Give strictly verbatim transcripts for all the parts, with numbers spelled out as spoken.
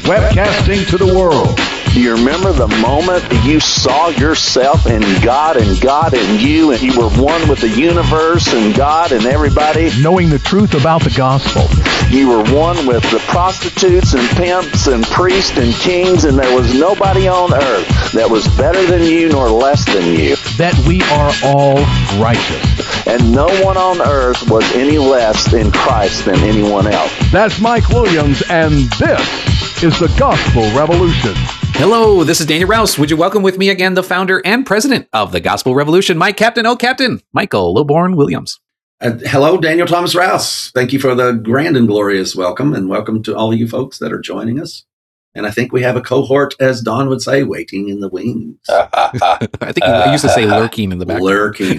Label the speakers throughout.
Speaker 1: webcasting to the world.
Speaker 2: Do you remember the moment that you saw yourself in God and God in you, and you were one with the universe and God and everybody?
Speaker 1: Knowing the truth about the gospel.
Speaker 2: You were one with the prostitutes and pimps and priests and kings, and there was nobody on earth that was better than you nor less than you.
Speaker 1: That we are all righteous.
Speaker 2: And no one on earth was any less in Christ than anyone else.
Speaker 1: That's Mike Williams, and this is the Gospel Revolution.
Speaker 3: Hello, this is Daniel Rouse. Would you welcome with me again the founder and president of the Gospel Revolution, my captain, oh captain, Michael Lilborn Williams.
Speaker 4: Uh, hello, Daniel Thomas Rouse. Thank you for the grand and glorious welcome, and welcome to all of you folks that are joining us. And I think we have a cohort, as Don would say, waiting in the wings.
Speaker 3: I think I used to say lurking in the back.
Speaker 4: Lurking.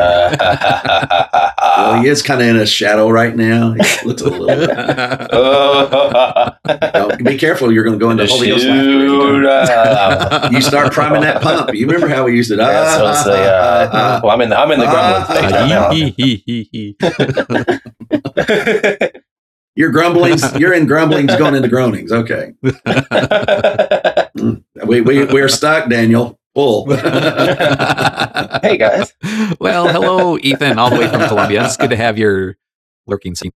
Speaker 4: Well, he is kind of in a shadow right now. He looks a little bit. No, be careful. You're going to go into Holy Ghost laughter. You start priming that pump. You remember how we used it?
Speaker 5: Yeah, uh, so it's a, uh, well, I'm in the, I'm in the grumbling stage right now.
Speaker 4: You're grumblings. You're in grumblings going into groanings. Okay. we, we, we're stuck, Daniel. Pull.
Speaker 5: Hey, guys.
Speaker 3: Well, hello, Ethan, all the way from Colombia. It's good to have your lurking scene.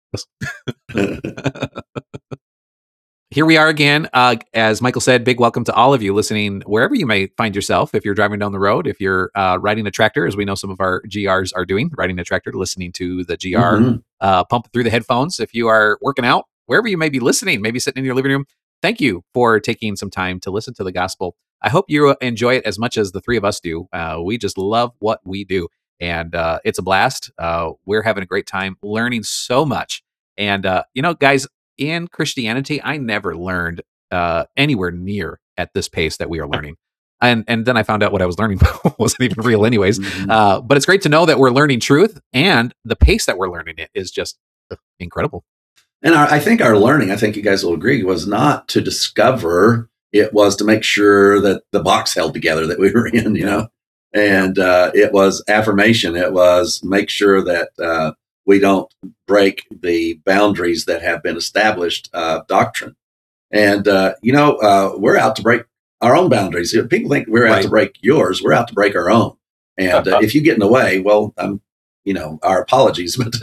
Speaker 3: Here we are again. Uh, as Michael said, big welcome to all of you listening wherever you may find yourself. If you're driving down the road, if you're uh, riding a tractor, as we know some of our G Rs are doing, riding a tractor, listening to the G R mm-hmm. uh, pump through the headphones. If you are working out, wherever you may be listening, maybe sitting in your living room, thank you for taking some time to listen to the gospel. I hope you enjoy it as much as the three of us do. Uh, we just love what we do, and uh, it's a blast. Uh, we're having a great time learning so much. And, uh, you know, guys, in Christianity, I never learned uh, anywhere near at this pace that we are learning. And and then I found out what I was learning wasn't even real anyways. Mm-hmm. Uh, but it's great to know that we're learning truth, and the pace that we're learning it is just incredible.
Speaker 4: And our, I think our learning, I think you guys will agree, was not to discover. It was to make sure that the box held together that we were in, you know, and uh, it was affirmation. It was make sure that uh, we don't break the boundaries that have been established uh, doctrine. And, uh, you know, uh, we're out to break our own boundaries. People think we're out right. to break yours. We're out to break our own. And uh, if you get in the way, well, um, you know, our apologies, but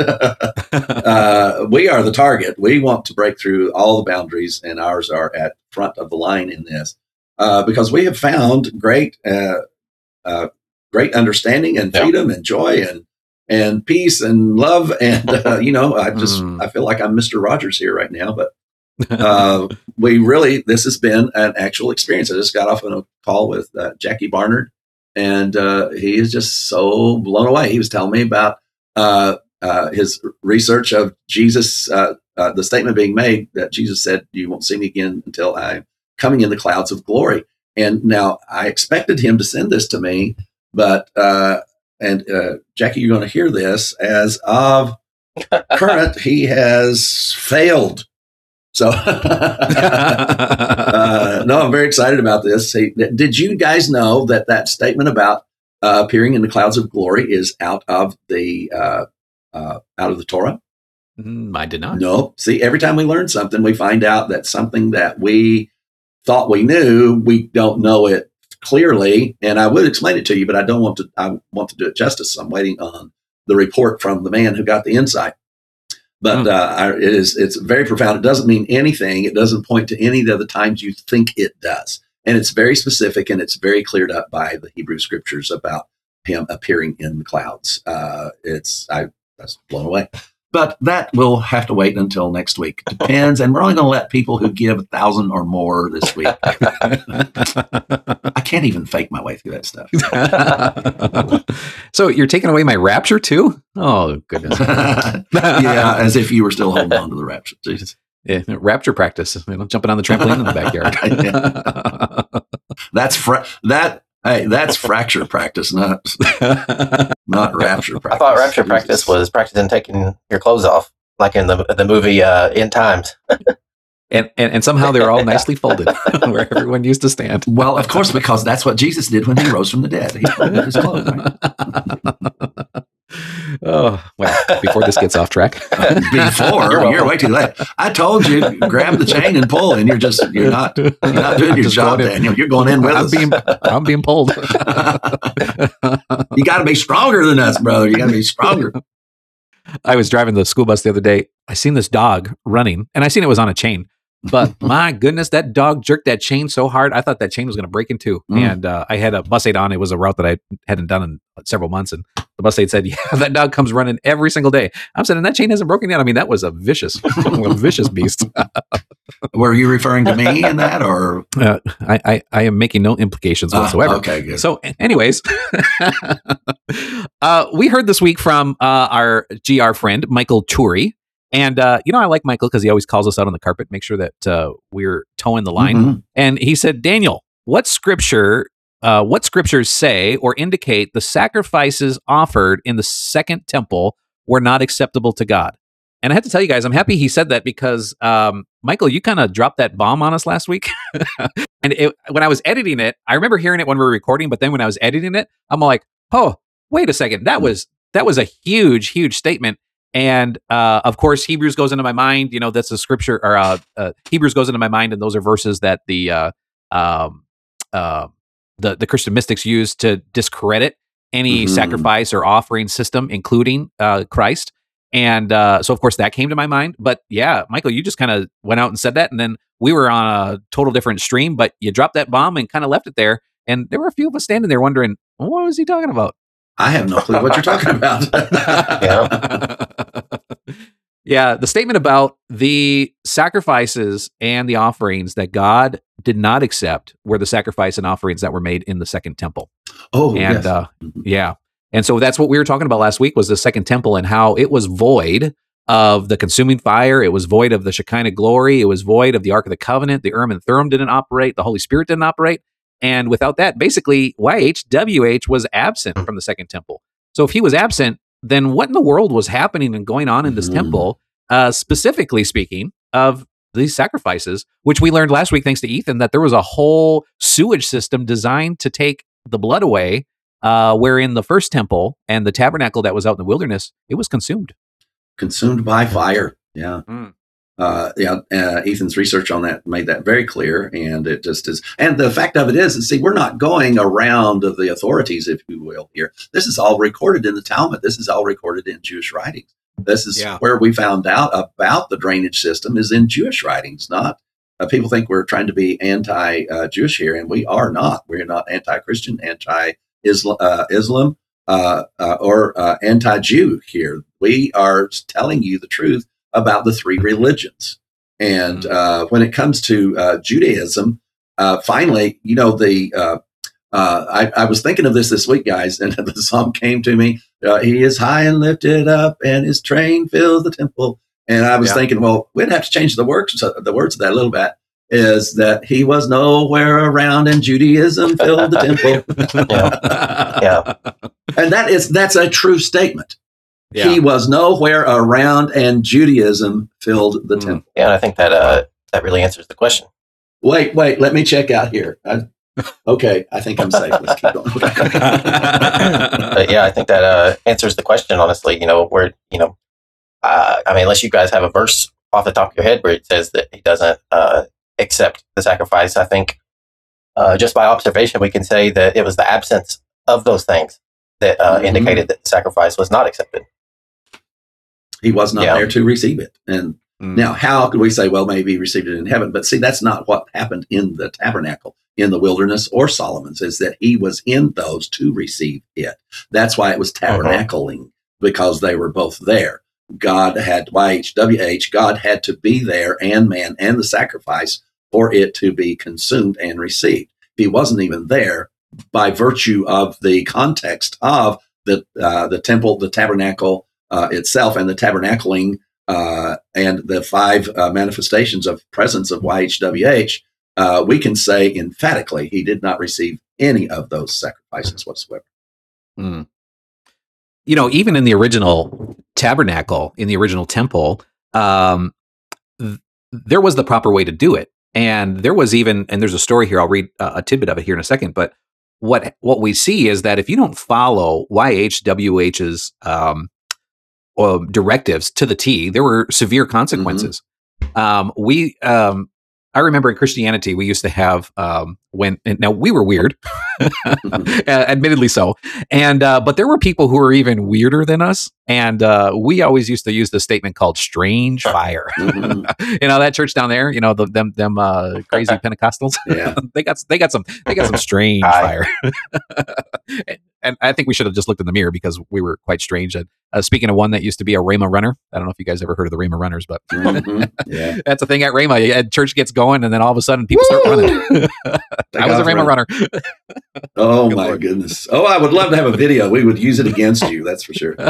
Speaker 4: uh, we are the target. We want to break through all the boundaries, and ours are at front of the line in this uh, because we have found great, uh, uh, great understanding and freedom yeah. and joy and and peace and love. And, uh, you know, I just mm. I feel like I'm Mister Rogers here right now, but uh, we really, this has been an actual experience. I just got off on a call with uh, Jackie Barnard. And uh, he is just so blown away. He was telling me about uh, uh, his research of Jesus, uh, uh, the statement being made that Jesus said, "You won't see me again until I'm coming in the clouds of glory." And now I expected him to send this to me, but uh, and uh, Jackie, you're going to hear this as of current, he has failed. So, uh, no, I'm very excited about this. Hey, did you guys know that that statement about uh, appearing in the clouds of glory is out of the uh, uh, out of the Torah?
Speaker 3: Mm, I did not.
Speaker 4: No. See, every time we learn something, we find out that something that we thought we knew, we don't know it clearly. And I would explain it to you, but I don't want to. I want to do it justice. So I'm waiting on the report from the man who got the insight. But uh, it is, it's very profound. It doesn't mean anything. It doesn't point to any of the other times you think it does. And it's very specific, and it's very cleared up by the Hebrew scriptures about him appearing in the clouds. Uh, it's I, I was blown away. But that will have to wait until next week. It depends. And we're only going to let people who give a thousand or more this week. I can't even fake my way through that stuff.
Speaker 3: So you're taking away my rapture too? Oh, goodness.
Speaker 4: Yeah, as if you were still holding on to the rapture. Jesus.
Speaker 3: Yeah, rapture practice. You know, jumping on the trampoline in the backyard.
Speaker 4: That's fra- that. Hey, that's fracture practice, not not rapture practice.
Speaker 5: I thought rapture practice was practicing taking your clothes off, like in the the movie uh, End Times.
Speaker 3: and, and and somehow they're all nicely folded, where everyone used to stand.
Speaker 4: Well, of course, because that's what Jesus did when he rose from the dead. He folded his clothes. Right?
Speaker 3: Oh, well, before this gets off track.
Speaker 4: Before, you're, you're way too late. I told you, grab the chain and pull, and you're just, you're not, you're not doing your job, Daniel. You're going in with
Speaker 3: I'm
Speaker 4: us.
Speaker 3: Being, I'm being pulled.
Speaker 4: You got to be stronger than us, brother. You got to be stronger.
Speaker 3: I was driving the school bus the other day. I seen this dog running, and I seen it was on a chain. But my goodness, that dog jerked that chain so hard, I thought that chain was going to break in two. Mm. And uh, I had a bus aid on. It was a route that I hadn't done in several months. And the bus aid said, yeah, that dog comes running every single day. I'm saying, and that chain hasn't broken yet. I mean, that was a vicious, a vicious beast.
Speaker 4: Were you referring to me in that, or?
Speaker 3: Uh, I, I, I am making no implications whatsoever.
Speaker 4: Uh, okay, good.
Speaker 3: So anyways, uh, we heard this week from uh, our G R friend, Michael Turi. And, uh, you know, I like Michael because he always calls us out on the carpet, make sure that uh, we're towing the line. Mm-hmm. And he said, Daniel, what scripture, uh, what scriptures say or indicate the sacrifices offered in the second temple were not acceptable to God? And I have to tell you guys, I'm happy he said that because, um, Michael, you kind of dropped that bomb on us last week. And it, when I was editing it, I remember hearing it when we were recording, but then when I was editing it, I'm like, oh, wait a second. That was, that was a huge, huge statement. And uh, of course, Hebrews goes into my mind. You know, that's a scripture, or uh, uh, Hebrews goes into my mind, and those are verses that the uh, um, uh, the the Christian mystics use to discredit any mm-hmm. sacrifice or offering system, including uh, Christ. And uh, so, of course, that came to my mind. But yeah, Michael, you just kind of went out and said that, and then we were on a total different stream. But you dropped that bomb and kind of left it there, and there were a few of us standing there wondering, well, what was he talking about?
Speaker 4: I have no clue what you're talking about.
Speaker 3: yeah. yeah, the statement about the sacrifices and the offerings that God did not accept were the sacrifice and offerings that were made in the second temple.
Speaker 4: Oh,
Speaker 3: and
Speaker 4: yes.
Speaker 3: uh, yeah. And so that's what we were talking about last week was the second temple and how it was void of the consuming fire. It was void of the Shekinah glory. It was void of the Ark of the Covenant. The Urim and Thummim didn't operate. The Holy Spirit didn't operate. And without that, basically, Y H W H was absent from the second temple. So if he was absent, then what in the world was happening and going on in this mm. temple, uh, specifically speaking of these sacrifices, which we learned last week, thanks to Ethan, that there was a whole sewage system designed to take the blood away, uh, wherein the first temple and the tabernacle that was out in the wilderness, it was consumed.
Speaker 4: Consumed by fire. Yeah. Mm. Uh, yeah, uh, Ethan's research on that made that very clear, and it just is. And the fact of it is, and see, we're not going around the authorities, if you will, here. This is all recorded in the Talmud. This is all recorded in Jewish writings. This is yeah. where we found out about the drainage system is in Jewish writings. Not uh, people think we're trying to be anti-Jewish uh, here, and we are not. We're not anti-Christian, anti-Islam, uh, Islam, uh, uh, or uh, anti-Jew here. We are telling you the truth about the three religions. And uh, when it comes to uh, Judaism, uh, finally, you know, the uh, uh, I, I was thinking of this this week, guys, and the song came to me, uh, he is high and lifted up, and his train fills the temple. And I was yeah. thinking, well, we'd have to change the words, the words of that a little bit, is that he was nowhere around and Judaism filled the temple.
Speaker 5: yeah. yeah.
Speaker 4: And that is, that's a true statement.
Speaker 3: Yeah.
Speaker 4: He was nowhere around, and Judaism filled the mm. temple.
Speaker 5: Yeah, and I think that uh, that really answers the question.
Speaker 4: Wait, wait, let me check out here. I, okay, I think I'm safe. Let's keep going.
Speaker 5: But yeah, I think that uh, answers the question. Honestly, you know, where you know, uh, I mean, unless you guys have a verse off the top of your head where it says that he doesn't uh, accept the sacrifice, I think uh, just by observation we can say that it was the absence of those things that uh, mm-hmm. indicated that the sacrifice was not accepted.
Speaker 4: He was not yeah. there to receive it. And mm. now how could we say, well, maybe he received it in heaven? But see, that's not what happened in the tabernacle, in the wilderness or Solomon's, is that he was in those to receive it. That's why it was tabernacling, uh-huh. because they were both there. God had, Y H W H, God had to be there and man and the sacrifice for it to be consumed and received. If he wasn't even there, by virtue of the context of the uh, the temple, the tabernacle, Uh, itself and the tabernacling uh, and the five uh, manifestations of presence of Y H W H, uh, we can say emphatically he did not receive any of those sacrifices whatsoever.
Speaker 3: Mm. You know, even in the original tabernacle, in the original temple, um, th- there was the proper way to do it. And there was even, and there's a story here, I'll read uh, a tidbit of it here in a second, but what what we see is that if you don't follow Y H W H's um, uh, directives to the T. There were severe consequences. Mm-hmm. Um, we, um, I remember in Christianity, we used to have, um, when, now we were weird, admittedly so. And, uh, but there were people who were even weirder than us. And, uh, we always used to use the statement called strange fire. Mm-hmm. You know, that church down there, you know, the, them, them, uh, crazy Pentecostals.
Speaker 4: Yeah.
Speaker 3: they got, they got some, they got some strange fire. And I think we should have just looked in the mirror because we were quite strange. And uh, speaking of one that used to be a Rhema runner, I don't know if you guys ever heard of the Rhema runners, but
Speaker 4: mm-hmm. yeah.
Speaker 3: that's the thing at Rhema. Yeah, church gets going, and then all of a sudden people Woo! Start running. I was a Rhema runner.
Speaker 4: Oh Good my Lord. Goodness! Oh, I would love to have a video. We would use it against you. That's for sure.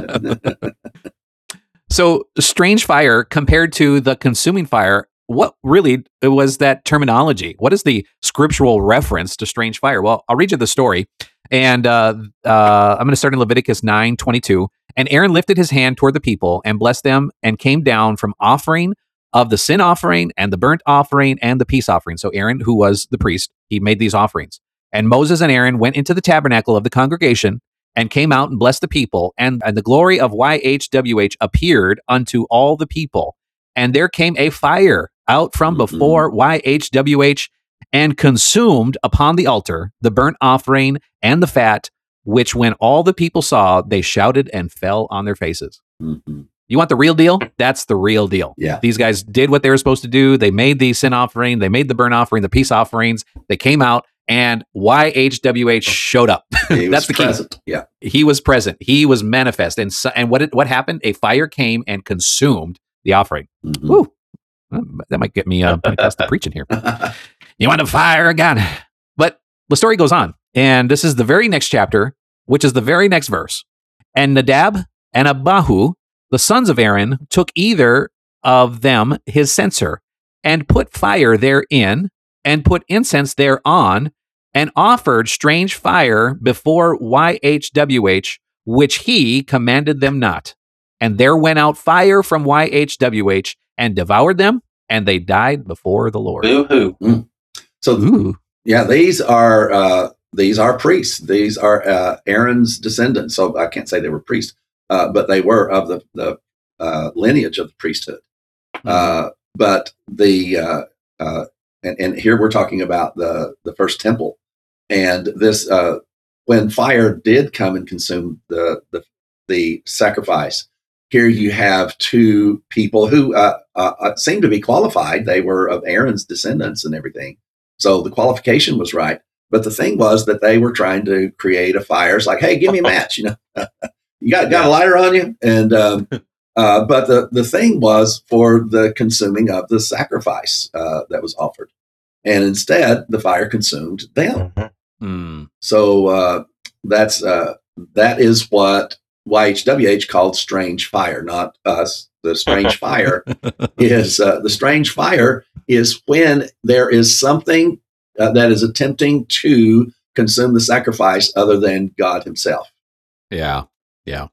Speaker 3: So, strange fire compared to the consuming fire. What really was that terminology? What is the scriptural reference to strange fire? Well, I'll read you the story. And uh, uh, I'm going to start in Leviticus nine twenty-two. And Aaron lifted his hand toward the people and blessed them and came down from offering of the sin offering and the burnt offering and the peace offering. So Aaron, who was the priest, he made these offerings. And Moses and Aaron went into the tabernacle of the congregation and came out and blessed the people. And, and the glory of Y H W H appeared unto all the people. And there came a fire out from mm-hmm. before Y H W H and consumed upon the altar the burnt offering and the fat, which when all the people saw, they shouted and fell on their faces. Mm-hmm. You want the real deal? That's the real deal.
Speaker 4: Yeah.
Speaker 3: These guys did what they were supposed to do. They made the sin offering. They made the burnt offering, the peace offerings. They came out and Y H W H showed up. That's the key.
Speaker 4: Present. Yeah.
Speaker 3: He was present. He was manifest. And so, and what did, what happened? A fire came and consumed the offering. Mm-hmm. Woo. That might get me uh, Pentecostal preaching here. You want to fire God? But the story goes on. And this is the very next chapter, which is the very next verse. And Nadab and Abihu, the sons of Aaron, took either of them his censer and put fire therein and put incense thereon and offered strange fire before Y H W H, which he commanded them not. And there went out fire from Y H W H and devoured them, and they died before the Lord.
Speaker 5: Boo-hoo.
Speaker 4: Mm. So,
Speaker 3: Ooh.
Speaker 4: yeah, these are uh, these are priests. These are uh, Aaron's descendants. So I can't say they were priests, uh, but they were of the the uh, lineage of the priesthood. Mm-hmm. Uh, but the uh, uh, and, and here we're talking about the the first temple, and this uh, when fire did come and consume the the, the sacrifice. Here you have two people who uh, uh, seem to be qualified. They were of Aaron's descendants and everything. So the qualification was right. But the thing was that they were trying to create a fire. It's like, hey, give me a match. You know, you got, got a lighter on you? And um, uh, but the, the thing was for the consuming of the sacrifice uh, that was offered. And instead, the fire consumed them. Mm-hmm. Mm. So uh, that's uh, that is what Y H W H called strange fire, not us. The strange fire is uh, the strange fire is when there is something uh, that is attempting to consume the sacrifice other than God himself.
Speaker 3: Yeah. Yeah.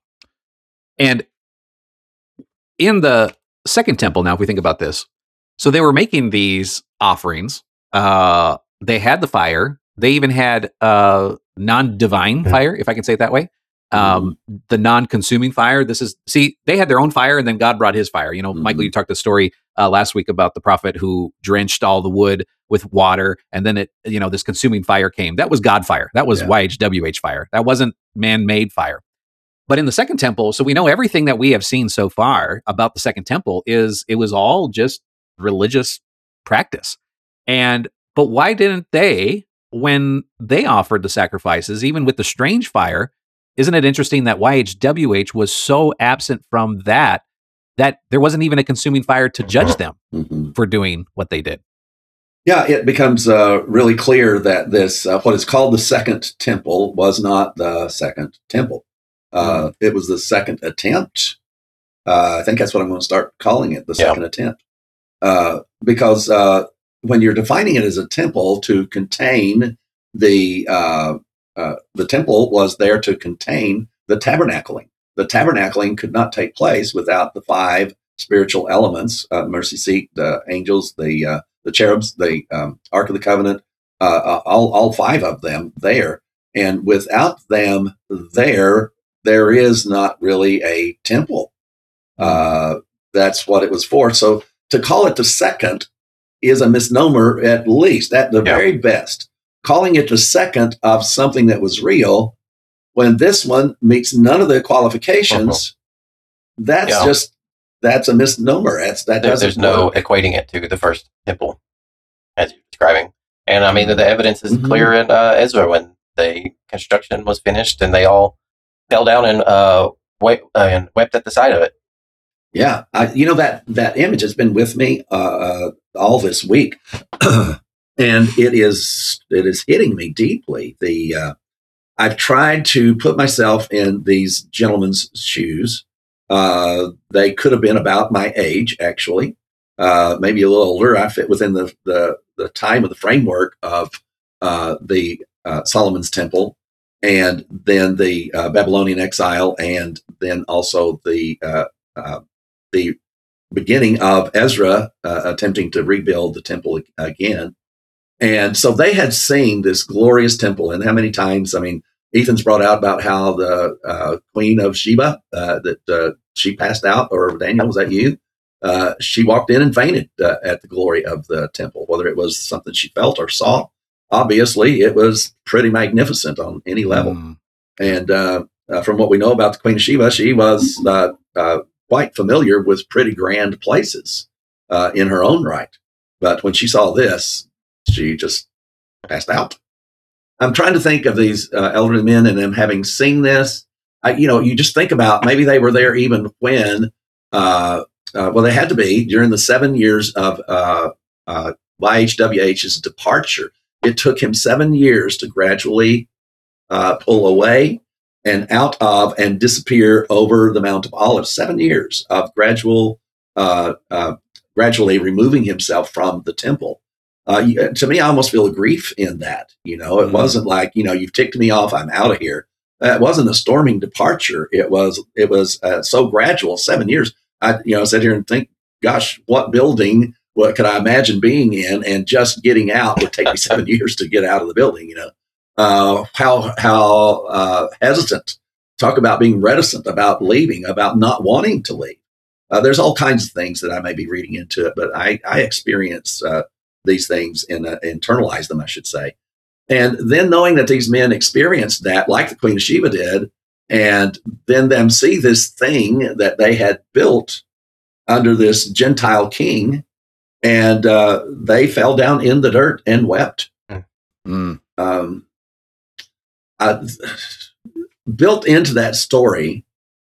Speaker 3: And in the second temple, now, if we think about this, so they were making these offerings. Uh, they had the fire. They even had uh, non-divine fire, if I can say it that way. Um, mm-hmm. The non-consuming fire. This is, see, they had their own fire and then God brought his fire. You know, mm-hmm. Michael, you talked the story uh, last week about the prophet who drenched all the wood with water. And then it, you know, this consuming fire came. That was God fire. That was yeah. Y H W H fire. That wasn't man-made fire. But in the second temple, so we know everything that we have seen so far about the second temple is it was all just religious practice. And, but why didn't they, when they offered the sacrifices, even with the strange fire, isn't it interesting that Y H W H was so absent from that, that there wasn't even a consuming fire to judge them mm-hmm. for doing what they did?
Speaker 4: Yeah, it becomes uh, really clear that this, uh, what is called the second temple, was not the second temple. Uh, mm. It was the second attempt. Uh, I think that's what I'm going to start calling it, the yeah. second attempt. Uh, because uh, when you're defining it as a temple to contain the uh, Uh, the temple was there to contain the tabernacling. The tabernacling could not take place without the five spiritual elements: uh, mercy seat, the angels, the uh, the cherubs, the um, Ark of the Covenant, uh, uh, all all five of them there. And without them there, there is not really a temple. Uh, that's what it was for. So to call it the second is a misnomer, at least at the yeah. very best. Calling it the second of something that was real, when this one meets none of the qualifications, uh-huh. that's yeah. just that's a misnomer. That's that
Speaker 5: there,
Speaker 4: doesn't.
Speaker 5: There's no
Speaker 4: work.
Speaker 5: equating it to the first temple, as you're describing. And I mean, the evidence is mm-hmm. clear in uh, Ezra when the construction was finished and they all fell down and uh, wept, uh, and wept at the sight of it.
Speaker 4: Yeah, I, you know that that image has been with me uh, all this week, and it is it is hitting me deeply. The uh, I've tried to put myself in these gentlemen's shoes. Uh, they could have been about my age, actually, uh, maybe a little older. I fit within the the, the time of the framework of uh, the uh, Solomon's Temple, and then the uh, Babylonian exile, and then also the uh, uh, the beginning of Ezra uh, attempting to rebuild the temple again. And so they had seen this glorious temple. And how many times, I mean, Ethan's brought out about how the uh, Queen of Sheba, uh, that uh, she passed out, or Daniel, was that you? Uh, she walked in and fainted uh, at the glory of the temple, whether it was something she felt or saw. Obviously, it was pretty magnificent on any level. Mm. And uh, uh, from what we know about the Queen of Sheba, she was uh, uh, quite familiar with pretty grand places uh, in her own right. But when she saw this, she just passed out. I'm trying to think of these uh, elderly men and them having seen this. I, you know, you just think about maybe they were there even when, uh, uh, well, they had to be during the seven years of uh, uh, Y H W H's departure. It took him seven years to gradually uh, pull away and out of and disappear over the Mount of Olives. Seven years of gradual, uh, uh, gradually removing himself from the temple. Uh, to me, I almost feel a grief in that. You know, it mm-hmm. wasn't like, you know, you've ticked me off, I'm out of here. Uh, it wasn't a storming departure. It was, it was uh, so gradual. Seven years. I, you know, sit here and think, gosh, what building? What could I imagine being in? And just getting out would take me seven years to get out of the building. You know. Uh, how how uh, hesitant, talk about being reticent about leaving, about not wanting to leave. Uh, there's all kinds of things that I may be reading into it, but I, I experience uh, these things and uh, internalize them, I should say. And then knowing that these men experienced that, like the Queen of Sheba did, and then them see this thing that they had built under this Gentile king, and uh, they fell down in the dirt and wept. Mm. Um, Uh, built into that story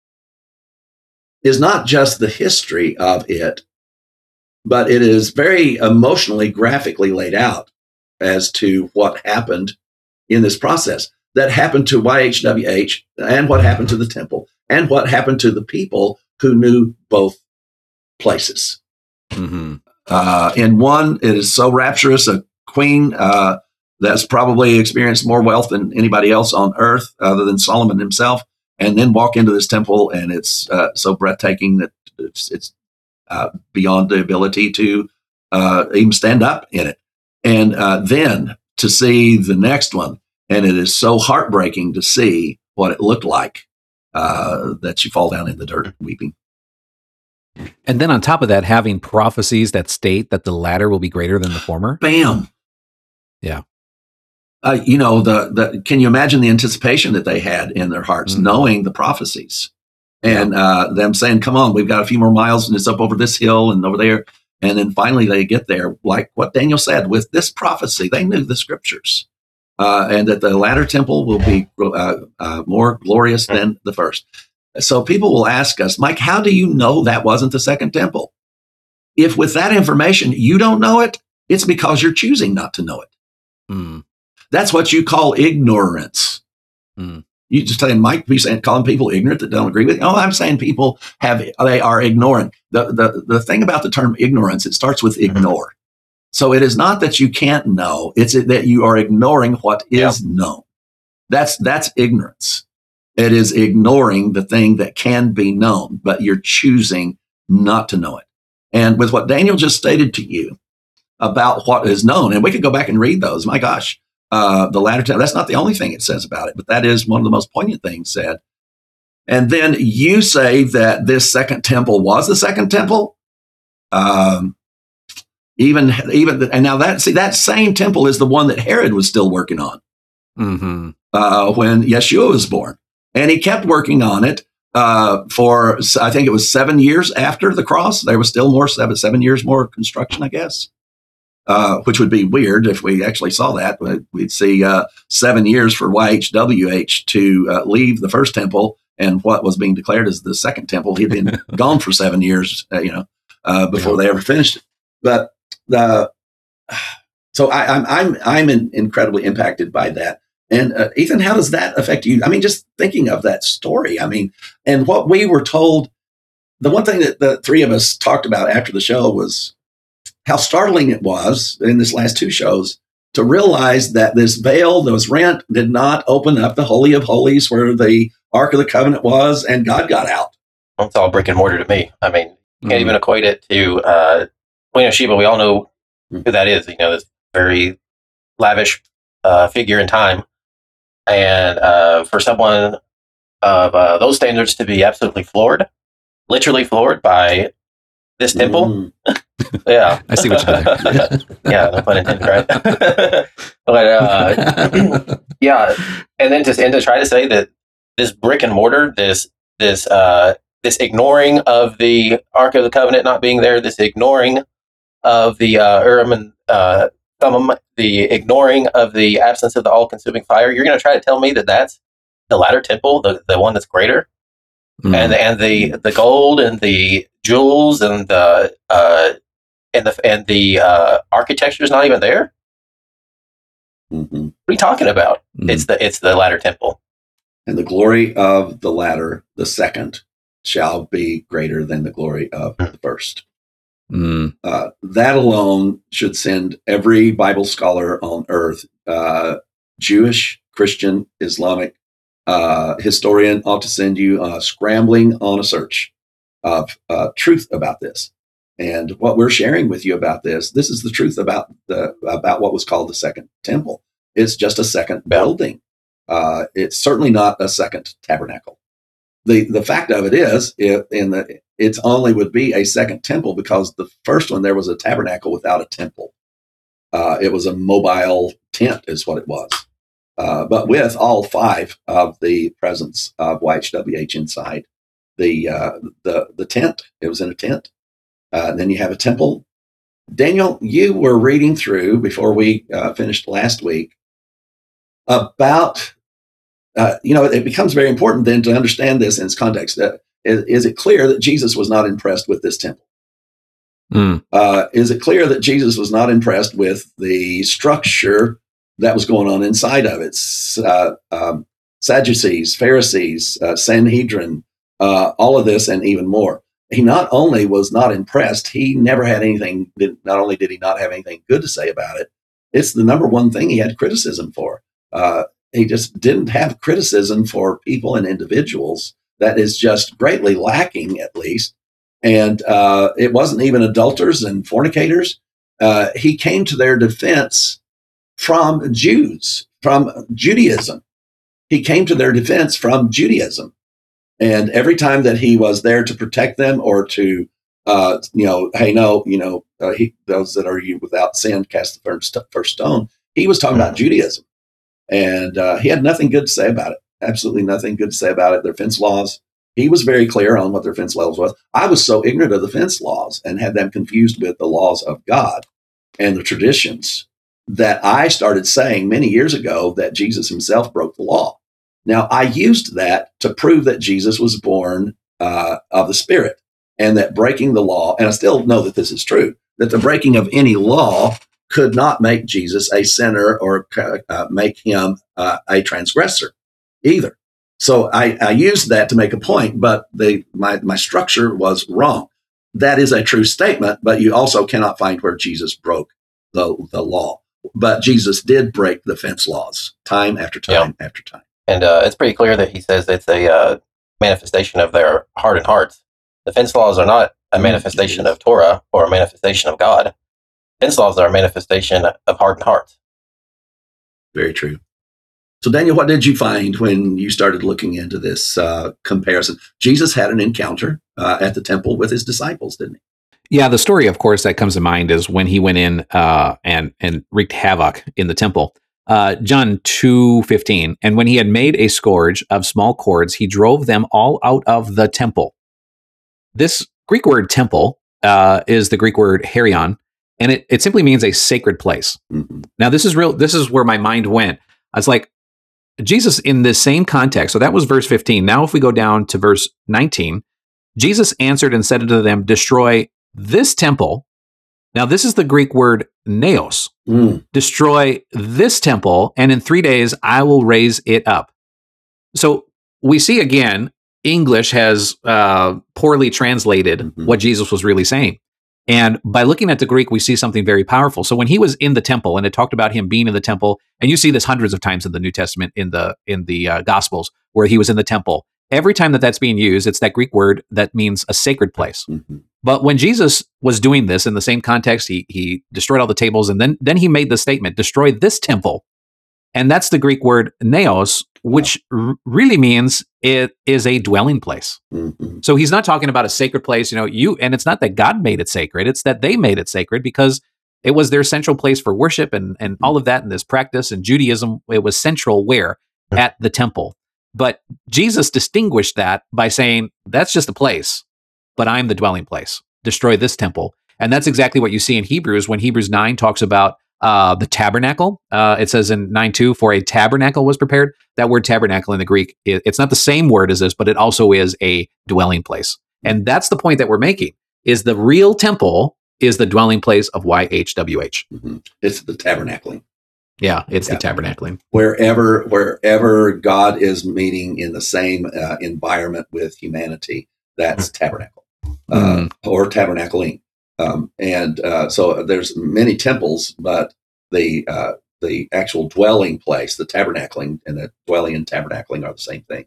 Speaker 4: is not just the history of it, but it is very emotionally, graphically laid out as to what happened in this process. That happened to Y H W H, and what happened to the temple, and what happened to the people who knew both places. Mm-hmm. Uh, in one, it is so rapturous, a queen uh, that's probably experienced more wealth than anybody else on earth other than Solomon himself, and then walk into this temple, and it's uh, so breathtaking that it's, it's uh, beyond the ability to uh, even stand up in it. And uh, then to see the next one, and it is so heartbreaking to see what it looked like, uh, that you fall down in the dirt weeping.
Speaker 3: And then on top of that, having prophecies that state that the latter will be greater than the former.
Speaker 4: Bam.
Speaker 3: Yeah.
Speaker 4: Uh, you know, the, the, can you imagine the anticipation that they had in their hearts, mm-hmm. knowing the prophecies and uh, them saying, come on, we've got a few more miles and it's up over this hill and over there. And then finally they get there, like what Daniel said, with this prophecy, they knew the scriptures uh, and that the latter temple will be uh, uh, more glorious than the first. So people will ask us, Mike, how do you know that wasn't the second temple? If with that information you don't know it, it's because you're choosing not to know it. Mm. That's what you call ignorance. Mm. You just saying, Mike, be saying, calling people ignorant that don't agree with you. Oh, I'm saying people have, they are ignorant. The, the, the thing about the term ignorance, it starts with ignore. Mm-hmm. So it is not that you can't know. It's that you are ignoring what is yeah. known. That's, that's ignorance. It is ignoring the thing that can be known, but you're choosing not to know it. And with what Daniel just stated to you about what is known, and we could go back and read those, my gosh, Uh, the latter temple, that's not the only thing it says about it, but that is one of the most poignant things said. And then you say that this second temple was the second temple. Um, even, even, and now that, see, that same temple is the one that Herod was still working on
Speaker 3: Mm-hmm.
Speaker 4: uh, when Yeshua was born. And he kept working on it uh, for, I think it was seven years after the cross. There was still more, seven, seven years more construction, I guess, uh, which would be weird if we actually saw that. We'd see uh, seven years for Y H W H to uh, leave the first temple and what was being declared as the second temple. He'd been gone for seven years, uh, you know, uh, before yeah. they ever finished it. But uh, so I, I'm I'm I'm in, incredibly impacted by that. And uh, Ethan, how does that affect you? I mean, just thinking of that story. I mean, and what we were told. The one thing that the three of us talked about after the show was how startling it was in this last two shows to realize that this veil that was rent did not open up the Holy of Holies where the Ark of the Covenant was, and God got out.
Speaker 5: It's all brick and mortar to me. I mean, you can't mm-hmm. even equate it to uh, Queen of Sheba. We all know who that is. You know, this very lavish uh, figure in time. And uh, for someone of uh, those standards to be absolutely floored, literally floored by this temple. Mm. Yeah.
Speaker 3: I see what you did.
Speaker 5: Yeah, no pun intended, right? But uh, yeah, and then to and to try to say that this brick and mortar, this this uh, this ignoring of the Ark of the Covenant not being there, this ignoring of the uh, Urim and uh, Thummim, the ignoring of the absence of the all-consuming fire, you're going to try to tell me that that's the latter temple, the, the one that's greater, mm. and and the the gold and the jewels and the uh, and the and the uh, architecture is not even there.
Speaker 4: Mm-hmm.
Speaker 5: What are you talking about? Mm. It's the it's the latter temple,
Speaker 4: and the glory of the latter, the second, shall be greater than the glory of mm. the first.
Speaker 3: Mm.
Speaker 4: Uh, that alone should send every Bible scholar on earth, uh, Jewish, Christian, Islamic, uh, historian, ought to send you uh, scrambling on a search of uh, truth about this. And what we're sharing with you about this, this is the truth about the about what was called the Second Temple. It's just a second building. Uh, it's certainly not a second tabernacle. The the fact of it is, it, in the it only would be a second temple because the first one, there was a tabernacle without a temple. Uh, it was a mobile tent is what it was. Uh, but with all five of the presence of Y H W H inside the uh, the the tent. It was in a tent. Uh, then you have a temple. Daniel, you were reading through before we uh, finished last week about, uh, you know, it becomes very important then to understand this in its context. Uh, is, is it clear that Jesus was not impressed with this temple?
Speaker 3: Mm.
Speaker 4: Uh, is it clear that Jesus was not impressed with the structure that was going on inside of it? Uh, um, Sadducees, Pharisees, uh, Sanhedrin, uh, all of this and even more. He not only was not impressed, he never had anything, not only did he not have anything good to say about it, it's the number one thing he had criticism for. Uh, he just didn't have criticism for people and individuals. That is just greatly lacking, at least. And uh, it wasn't even adulterers and fornicators. Uh, he came to their defense from Jews, from Judaism. He came to their defense from Judaism. And every time that he was there to protect them or to, uh, you know, hey, no, you know, uh, he, those that are you without sin cast the first, first stone, he was talking about Judaism. And uh, he had nothing good to say about it. Absolutely nothing good to say about it. Their fence laws. He was very clear on what their fence laws was. I was so ignorant of the fence laws and had them confused with the laws of God and the traditions that I started saying many years ago that Jesus himself broke the law. Now, I used that to prove that Jesus was born uh, of the Spirit and that breaking the law, and I still know that this is true, that the breaking of any law could not make Jesus a sinner or uh, make him uh, a transgressor either. So I, I used that to make a point, but the, my, my structure was wrong. That is a true statement, but you also cannot find where Jesus broke the, the law. But Jesus did break the fence laws time after time yeah. after time.
Speaker 5: And uh, it's pretty clear that he says it's a uh, manifestation of their hardened hearts. The fence laws are not a manifestation of Torah or a manifestation of God. Fence laws are a manifestation of hardened hearts.
Speaker 4: Very true. So, Daniel, what did you find when you started looking into this uh, comparison? Jesus had an encounter uh, at the temple with his disciples, didn't he?
Speaker 3: Yeah, the story, of course, that comes to mind is when he went in uh, and and wreaked havoc in the temple. Uh, John two fifteen, and when he had made a scourge of small cords, he drove them all out of the temple. This Greek word temple uh, is the Greek word herion, and it, it simply means a sacred place.
Speaker 4: Mm-hmm.
Speaker 3: Now, this is real. This is where my mind went. I was like, Jesus in this same context. So that was verse fifteen. Now, if we go down to verse nineteen, Jesus answered and said unto them, destroy this temple. Now, this is the Greek word naos.
Speaker 4: Mm.
Speaker 3: Destroy this temple, and in three days I will raise it up. So we see again, English has uh, poorly translated
Speaker 4: Mhm.
Speaker 3: what Jesus was really saying. And by looking at the Greek, we see something very powerful. So when he was in the temple, and it talked about him being in the temple, and you see this hundreds of times in the New Testament, in the in the uh, Gospels, where he was in the temple. Every time that that's being used, it's that Greek word that means a sacred place.
Speaker 4: Mhm.
Speaker 3: But when Jesus was doing this in the same context, he he destroyed all the tables, and then then he made the statement, "Destroy this temple," and that's the Greek word naos, which r- really means it is a dwelling place.
Speaker 4: Mhm.
Speaker 3: So he's not talking about a sacred place, you know. You and it's not that God made it sacred; it's that they made it sacred because it was their central place for worship and and all of that in this practice. And Judaism, it was central where at the temple. But Jesus distinguished that by saying, "That's just a place." But I'm the dwelling place. Destroy this temple. And that's exactly what you see in Hebrews when Hebrews nine talks about uh, the tabernacle. Uh, it says in nine two, for a tabernacle was prepared. That word tabernacle in the Greek, it, it's not the same word as this, but it also is a dwelling place. And that's the point that we're making, is the real temple is the dwelling place of Y H W H.
Speaker 4: Mhm. It's the tabernacling.
Speaker 3: Yeah, it's
Speaker 4: Yeah.
Speaker 3: the tabernacling.
Speaker 4: Wherever wherever God is meeting in the same uh, environment with humanity, that's tabernacle uh, or tabernacling. Um, and uh, so there's many temples, but the uh, the actual dwelling place, the tabernacling and the dwelling and tabernacling are the same thing.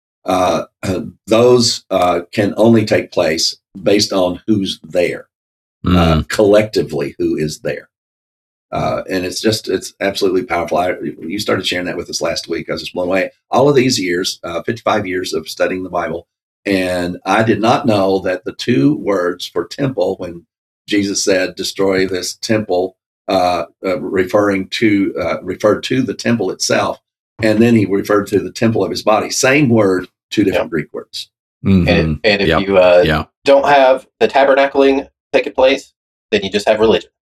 Speaker 4: Uh, uh, those uh, can only take place based on who's there,
Speaker 3: Mm.
Speaker 4: uh, collectively who is there. Uh, and it's just, it's absolutely powerful. I, you started sharing that with us last week. I was just blown away. All of these years, uh, fifty-five years of studying the Bible. And I did not know that the two words for temple, when Jesus said, destroy this temple, uh, uh, referring to, uh, referred to the temple itself. And then he referred to the temple of his body. Same word, two different
Speaker 5: Yep.
Speaker 4: Greek words.
Speaker 3: Mhm.
Speaker 5: And, and if
Speaker 3: Yep.
Speaker 5: you uh,
Speaker 3: Yeah.
Speaker 5: don't have the tabernacling taking place, then you just have religion.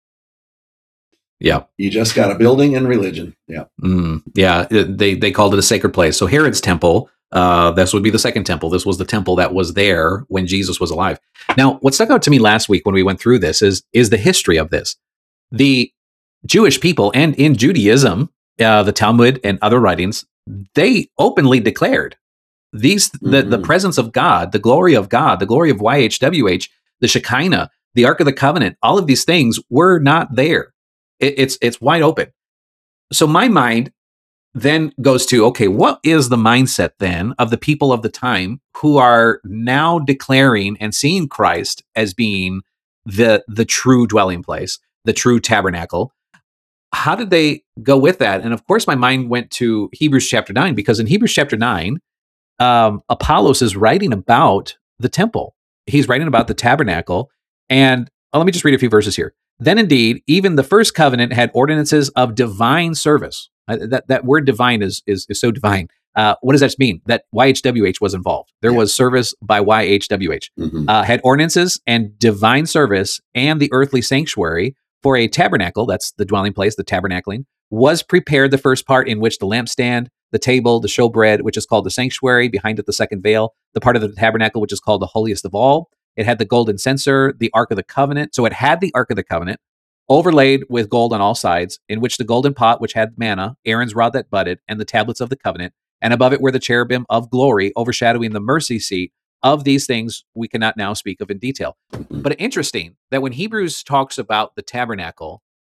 Speaker 3: Yeah.
Speaker 4: You just got a building and religion. Yeah.
Speaker 3: Mm, yeah, it- they they called it a sacred place. So Herod's temple, uh, this would be the second temple. This was the temple that was there when Jesus was alive. Now, what stuck out to me last week when we went through this is is the history of this. The Jewish people and in Judaism, uh, the Talmud and other writings, they openly declared these the, the
Speaker 4: Mhm.
Speaker 3: presence of God, the glory of God, the glory of Y H W H, the Shekinah, the Ark of the Covenant. All of these things were not there. It, it's it's wide open. So my mind then goes to, okay, what is the mindset then of the people of the time who are now declaring and seeing Christ as being the the true dwelling place, the true tabernacle? How did they go with that? And of course, my mind went to Hebrews chapter nine, because in Hebrews chapter nine, um, Apollos is writing about the temple. He's writing about the tabernacle. And oh, let me just read a few verses here. Then indeed, even the first covenant had ordinances of divine service. Uh, that, that word divine is, is, is so divine. Uh, what does that mean? That Y H W H was involved. There
Speaker 4: Yeah.
Speaker 3: was service by Y H W H.
Speaker 4: Mhm.
Speaker 3: Uh, had ordinances and divine service, and the earthly sanctuary for a tabernacle, that's the dwelling place, the tabernacling, was prepared, the first part in which the lampstand, the table, the showbread, which is called the sanctuary, behind it the second veil, the part of the tabernacle which is called the holiest of all. It had the golden censer, the Ark of the Covenant. So it had the Ark of the Covenant overlaid with gold on all sides, in which the golden pot which had manna, Aaron's rod that budded, and the tablets of the covenant, and above it were the cherubim of glory overshadowing the mercy seat. Of these things we cannot now speak of in detail.
Speaker 4: Mhm.
Speaker 3: But interesting that when Hebrews talks about the tabernacle,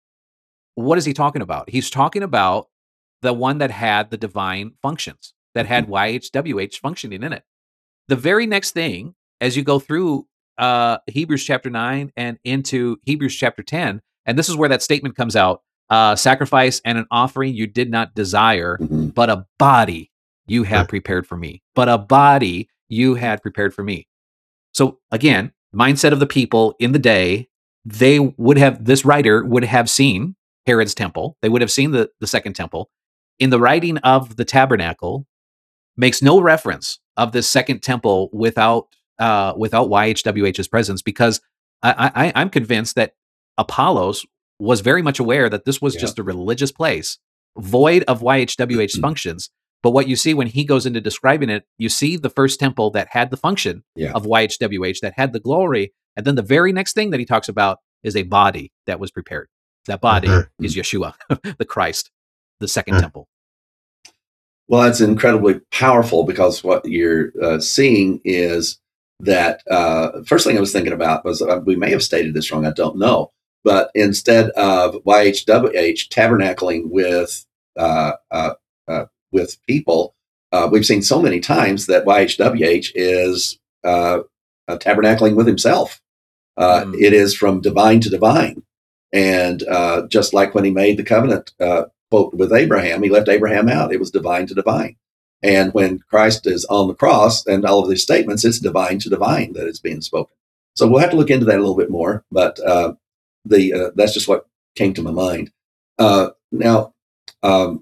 Speaker 3: what is he talking about? He's talking about the one that had the divine functions, that had Y H W H functioning in it. The very next thing, as you go through uh, Hebrews chapter nine and into Hebrews chapter ten, and this is where that statement comes out, uh, sacrifice and an offering you did not desire,
Speaker 4: Mhm.
Speaker 3: but a body you had prepared for me. But a body you had prepared for me. So again, mindset of the people in the day, they would have, this writer would have seen Herod's temple. They would have seen the, the second temple. In the writing of the tabernacle, makes no reference of this second temple without uh, without Y H W H's presence, because I, I, I'm convinced that Apollos was very much aware that this was
Speaker 4: Yeah.
Speaker 3: just a religious place, void of Y H W H's functions. But what you see when he goes into describing it, you see the first temple that had the function
Speaker 4: Yeah.
Speaker 3: of Y H W H, that had the glory, and then the very next thing that he talks about is a body that was prepared. That body
Speaker 5: Mhm.
Speaker 3: is Yeshua, the Christ, the second
Speaker 5: Mhm.
Speaker 3: temple.
Speaker 4: Well, it's incredibly powerful, because what you're uh, seeing is that uh, first thing I was thinking about was, uh, we may have stated this wrong, I don't know, but instead of Y H W H tabernacling with uh, uh, uh, with people, uh, we've seen so many times that Y H W H is uh, uh, tabernacling with himself. Uh,
Speaker 3: Mm.
Speaker 4: It is from divine to divine. And uh, just like when he made the covenant, uh, quote, with Abraham, he left Abraham out. It was divine to divine. And when Christ is on the cross and all of these statements, it's divine to divine that is being spoken. So we'll have to look into that a little bit more. But uh, the uh, that's just what came to my mind. Uh, now, um,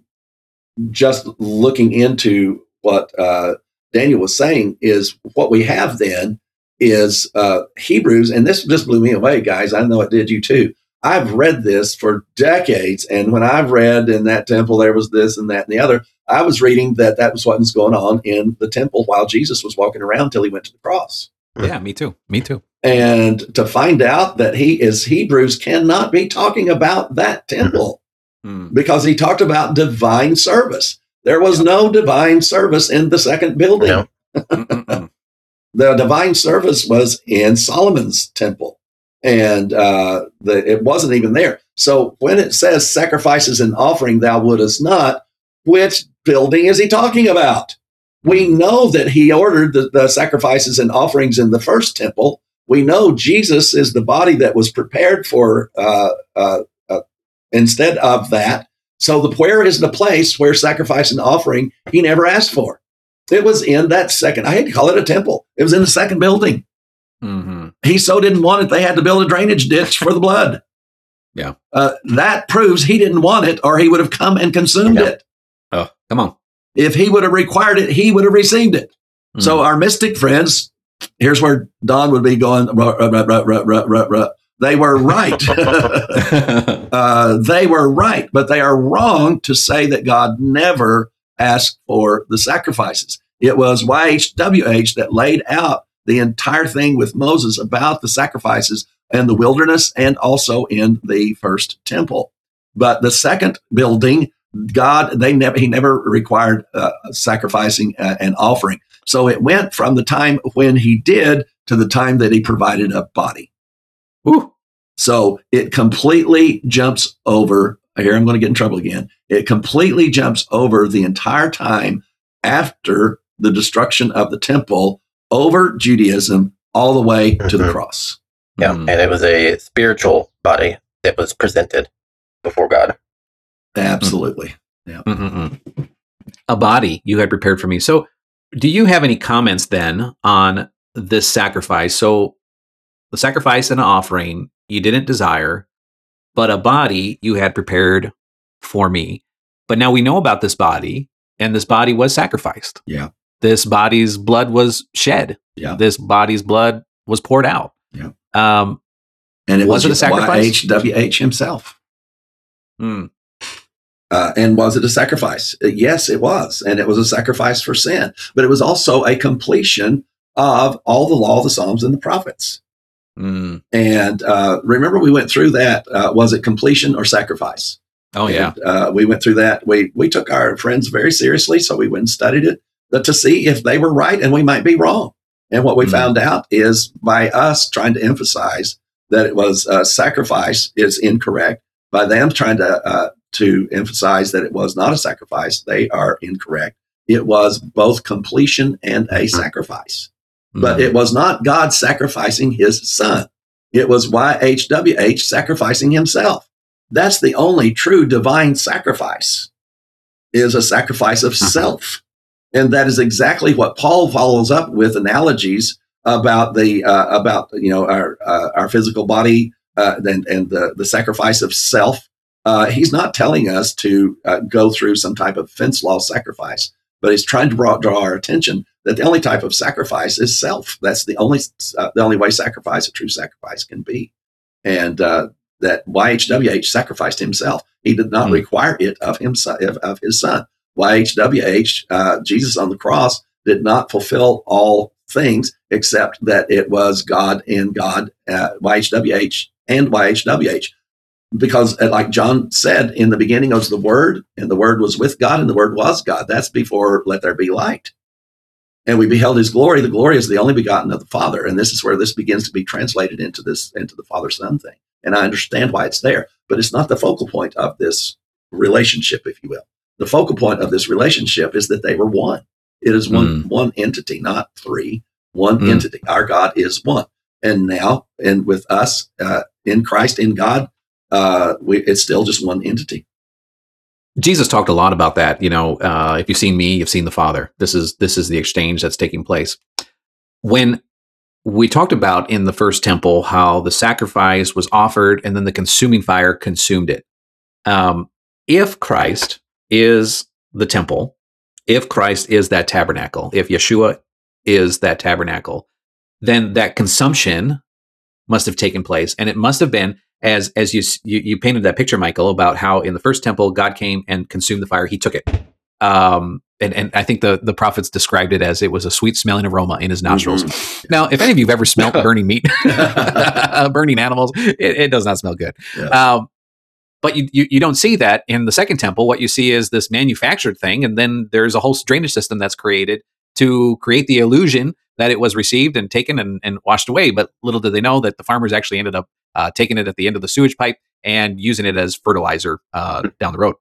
Speaker 4: just looking into what uh, Daniel was saying is what we have then is uh, Hebrews, and this just blew me away, guys. I know it did you too. I've read this for decades, and when I've read in that temple there was this and that and the other, I was reading that that was what was going on in the temple while Jesus was walking around till he went to the cross.
Speaker 3: Yeah, me too. Me too.
Speaker 4: And to find out that he is Hebrews cannot be talking about that temple,
Speaker 3: Mm.
Speaker 4: because he talked about divine service. There was no divine service in the second building.
Speaker 5: No.
Speaker 3: Mm-mm-mm.
Speaker 4: The divine service was in Solomon's temple, and uh, the, it wasn't even there. So when it says sacrifices and offering thou wouldest not, which building is he talking about? We know that he ordered the, the sacrifices and offerings in the first temple. We know Jesus is the body that was prepared for uh, uh, uh, instead of that. So the where is the place where sacrifice and offering he never asked for? It was in that second, I hate to call it a temple. It was in the second building.
Speaker 3: Mm-hmm.
Speaker 4: He so didn't want it, they had to build a drainage ditch for the blood.
Speaker 3: Yeah.
Speaker 4: Uh, that proves he didn't want it, or he would have come and consumed
Speaker 5: Yeah.
Speaker 4: it.
Speaker 3: Oh, come on.
Speaker 4: If he would have required it, he would have received it.
Speaker 3: Mm.
Speaker 4: So our mystic friends, here's where Don would be going, ruh, ruh, ruh, ruh, ruh, ruh, ruh, ruh. They were right. uh, they were right, but they are wrong to say that God never asked for the sacrifices. It was Y H W H that laid out the entire thing with Moses about the sacrifices in the wilderness and also in the first temple. But the second building, God, they never, he never required uh, sacrificing uh, and offering. So it went from the time when he did to the time that he provided a body.
Speaker 3: Ooh.
Speaker 4: So it completely jumps over. Here, I'm going to get in trouble again. It completely jumps over the entire time after the destruction of the temple, over Judaism, all the way to the
Speaker 5: Mhm.
Speaker 4: cross.
Speaker 5: Yeah,
Speaker 3: Mm.
Speaker 5: and it was a spiritual body that was presented before God.
Speaker 4: Absolutely.
Speaker 3: Mm-mm-mm. A body you had prepared for me. So do you have any comments then on this sacrifice? So the sacrifice and offering you didn't desire, but a body you had prepared for me. But now we know about this body, and this body was sacrificed.
Speaker 4: Yeah.
Speaker 3: This body's blood was shed.
Speaker 4: Yeah.
Speaker 3: This body's blood was poured out.
Speaker 4: Yeah.
Speaker 3: Um,
Speaker 4: And it
Speaker 3: Was
Speaker 4: was,
Speaker 3: it a sacrifice?
Speaker 4: Y H W H himself.
Speaker 3: mm,
Speaker 4: Uh, and was it a sacrifice? Uh, Yes, it was. And it was a sacrifice for sin. But it was also a completion of all the law, the Psalms, and the prophets.
Speaker 3: mm.
Speaker 4: And uh, remember, we went through that. Uh, was it completion or sacrifice?
Speaker 3: Oh, yeah.
Speaker 4: And, uh, we went through that. We we took our friends very seriously, so we went and studied it but to see if they were right, and we might be wrong. And what we
Speaker 3: Mhm.
Speaker 4: found out is by us trying to emphasize that it was uh, sacrifice is incorrect. By them trying to uh, to emphasize that it was not a sacrifice, they are incorrect. It was both completion and a sacrifice. But it was not God sacrificing his son. It was Y H W H sacrificing himself. That's the only true divine sacrifice. is a sacrifice of
Speaker 3: Mhm.
Speaker 4: self. And that is exactly what Paul follows up with analogies about the uh, about you know our uh, our physical body uh, and and the the sacrifice of self. Uh, he's not telling us to uh, go through some type of fence law sacrifice, but he's trying to draw, draw our attention that the only type of sacrifice is self. That's the only uh, the only way sacrifice, a true sacrifice, can be. And uh, that Y H W H sacrificed himself. He did not
Speaker 3: Mm.
Speaker 4: require it of himself, of, of his son. Y H W H, uh, Jesus on the cross, did not fulfill all things except that it was God and God, uh, Y H W H and Y H W H. Because, uh, like John said, in the beginning was the Word, and the Word was with God, and the Word was God. That's before let there be light. And we beheld his glory. The glory is the only begotten of the Father. And this is where this begins to be translated into this, into the Father-Son thing. And I understand why it's there, but it's not the focal point of this relationship, if you will. The focal point of this relationship is that they were one. It is one,
Speaker 3: Mm.
Speaker 4: one entity, not three, one
Speaker 3: Mm.
Speaker 4: entity. Our God is one. And now, and with us, uh, in Christ, in God, uh, we, it's still just one entity.
Speaker 3: Jesus talked a lot about that. You know, uh, if you've seen me, you've seen the Father. This is this is the exchange that's taking place. When we talked about in the first temple how the sacrifice was offered and then the consuming fire consumed it. Um, if Christ is the temple, if Christ is that tabernacle, if Yeshua is that tabernacle, then that consumption must have taken place, and it must have been as as you you, you painted that picture, Michael, about how in the first temple God came and consumed the fire. He took it, um, and and I think the the prophets described it as it was a sweet smelling aroma in his nostrils.
Speaker 4: Mhm.
Speaker 3: Now, if any of you've ever smelled burning meat, burning animals, it, it does not smell good.
Speaker 4: Yeah.
Speaker 3: Um, but you, you you don't see that in the second temple. What you see is this manufactured thing, and then there's a whole drainage system that's created to create the illusion that it was received and taken and, and washed away. But little did they know that the farmers actually ended up uh, taking it at the end of the sewage pipe and using it as fertilizer uh, down the road.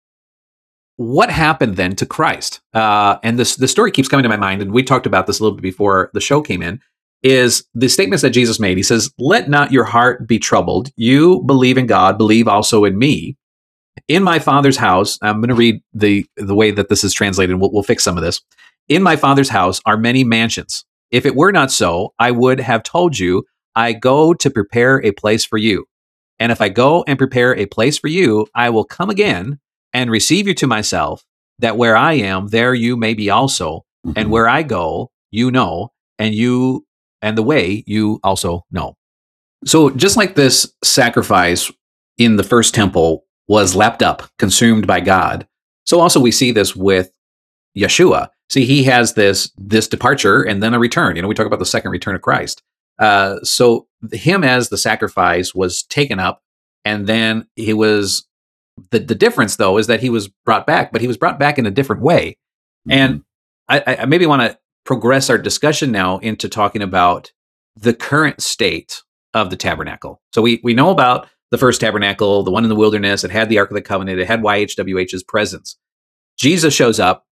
Speaker 3: What happened then to Christ? Uh, and this the story keeps coming to my mind, and we talked about this a little bit before the show came in, is the statements that Jesus made. He says, "Let not your heart be troubled. You believe in God, believe also in me. In my Father's house," I'm going to read the, the way that this is translated, and we'll, we'll fix some of this. "In my Father's house are many mansions. If it were not so, I would have told you, I go to prepare a place for you. And if I go and prepare a place for you, I will come again and receive you to myself, that where I am, there you may be also. And where I go, you know, and you and the way you also know." So just like this sacrifice in the first temple was lapped up, consumed by God, so also we see this with Yeshua. See, he has this this departure and then a return. You know, we talk about the second return of Christ. Uh, so him as the sacrifice was taken up, and then he was the the difference though is that he was brought back, but he was brought back in a different way. And I, I maybe want to progress our discussion now into talking about the current state of the tabernacle. So we we know about the first tabernacle, the one in the wilderness. It had the Ark of the Covenant. It had Y H W H's presence. Jesus shows up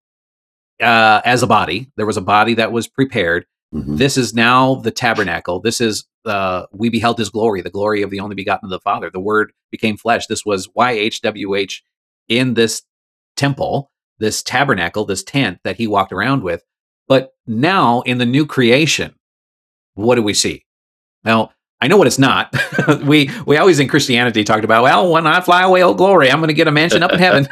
Speaker 3: uh, as a body. There was a body that was prepared.
Speaker 4: Mhm.
Speaker 3: This is now the tabernacle. This is, uh, we beheld his glory, the glory of the only begotten of the Father. The Word became flesh. This was Y H W H in this temple, this tabernacle, this tent that he walked around with. But now in the new creation, what do we see? Now, I know what it's not. we we always in Christianity talked about, well, when I fly away, oh glory, I'm going to get a mansion up in heaven.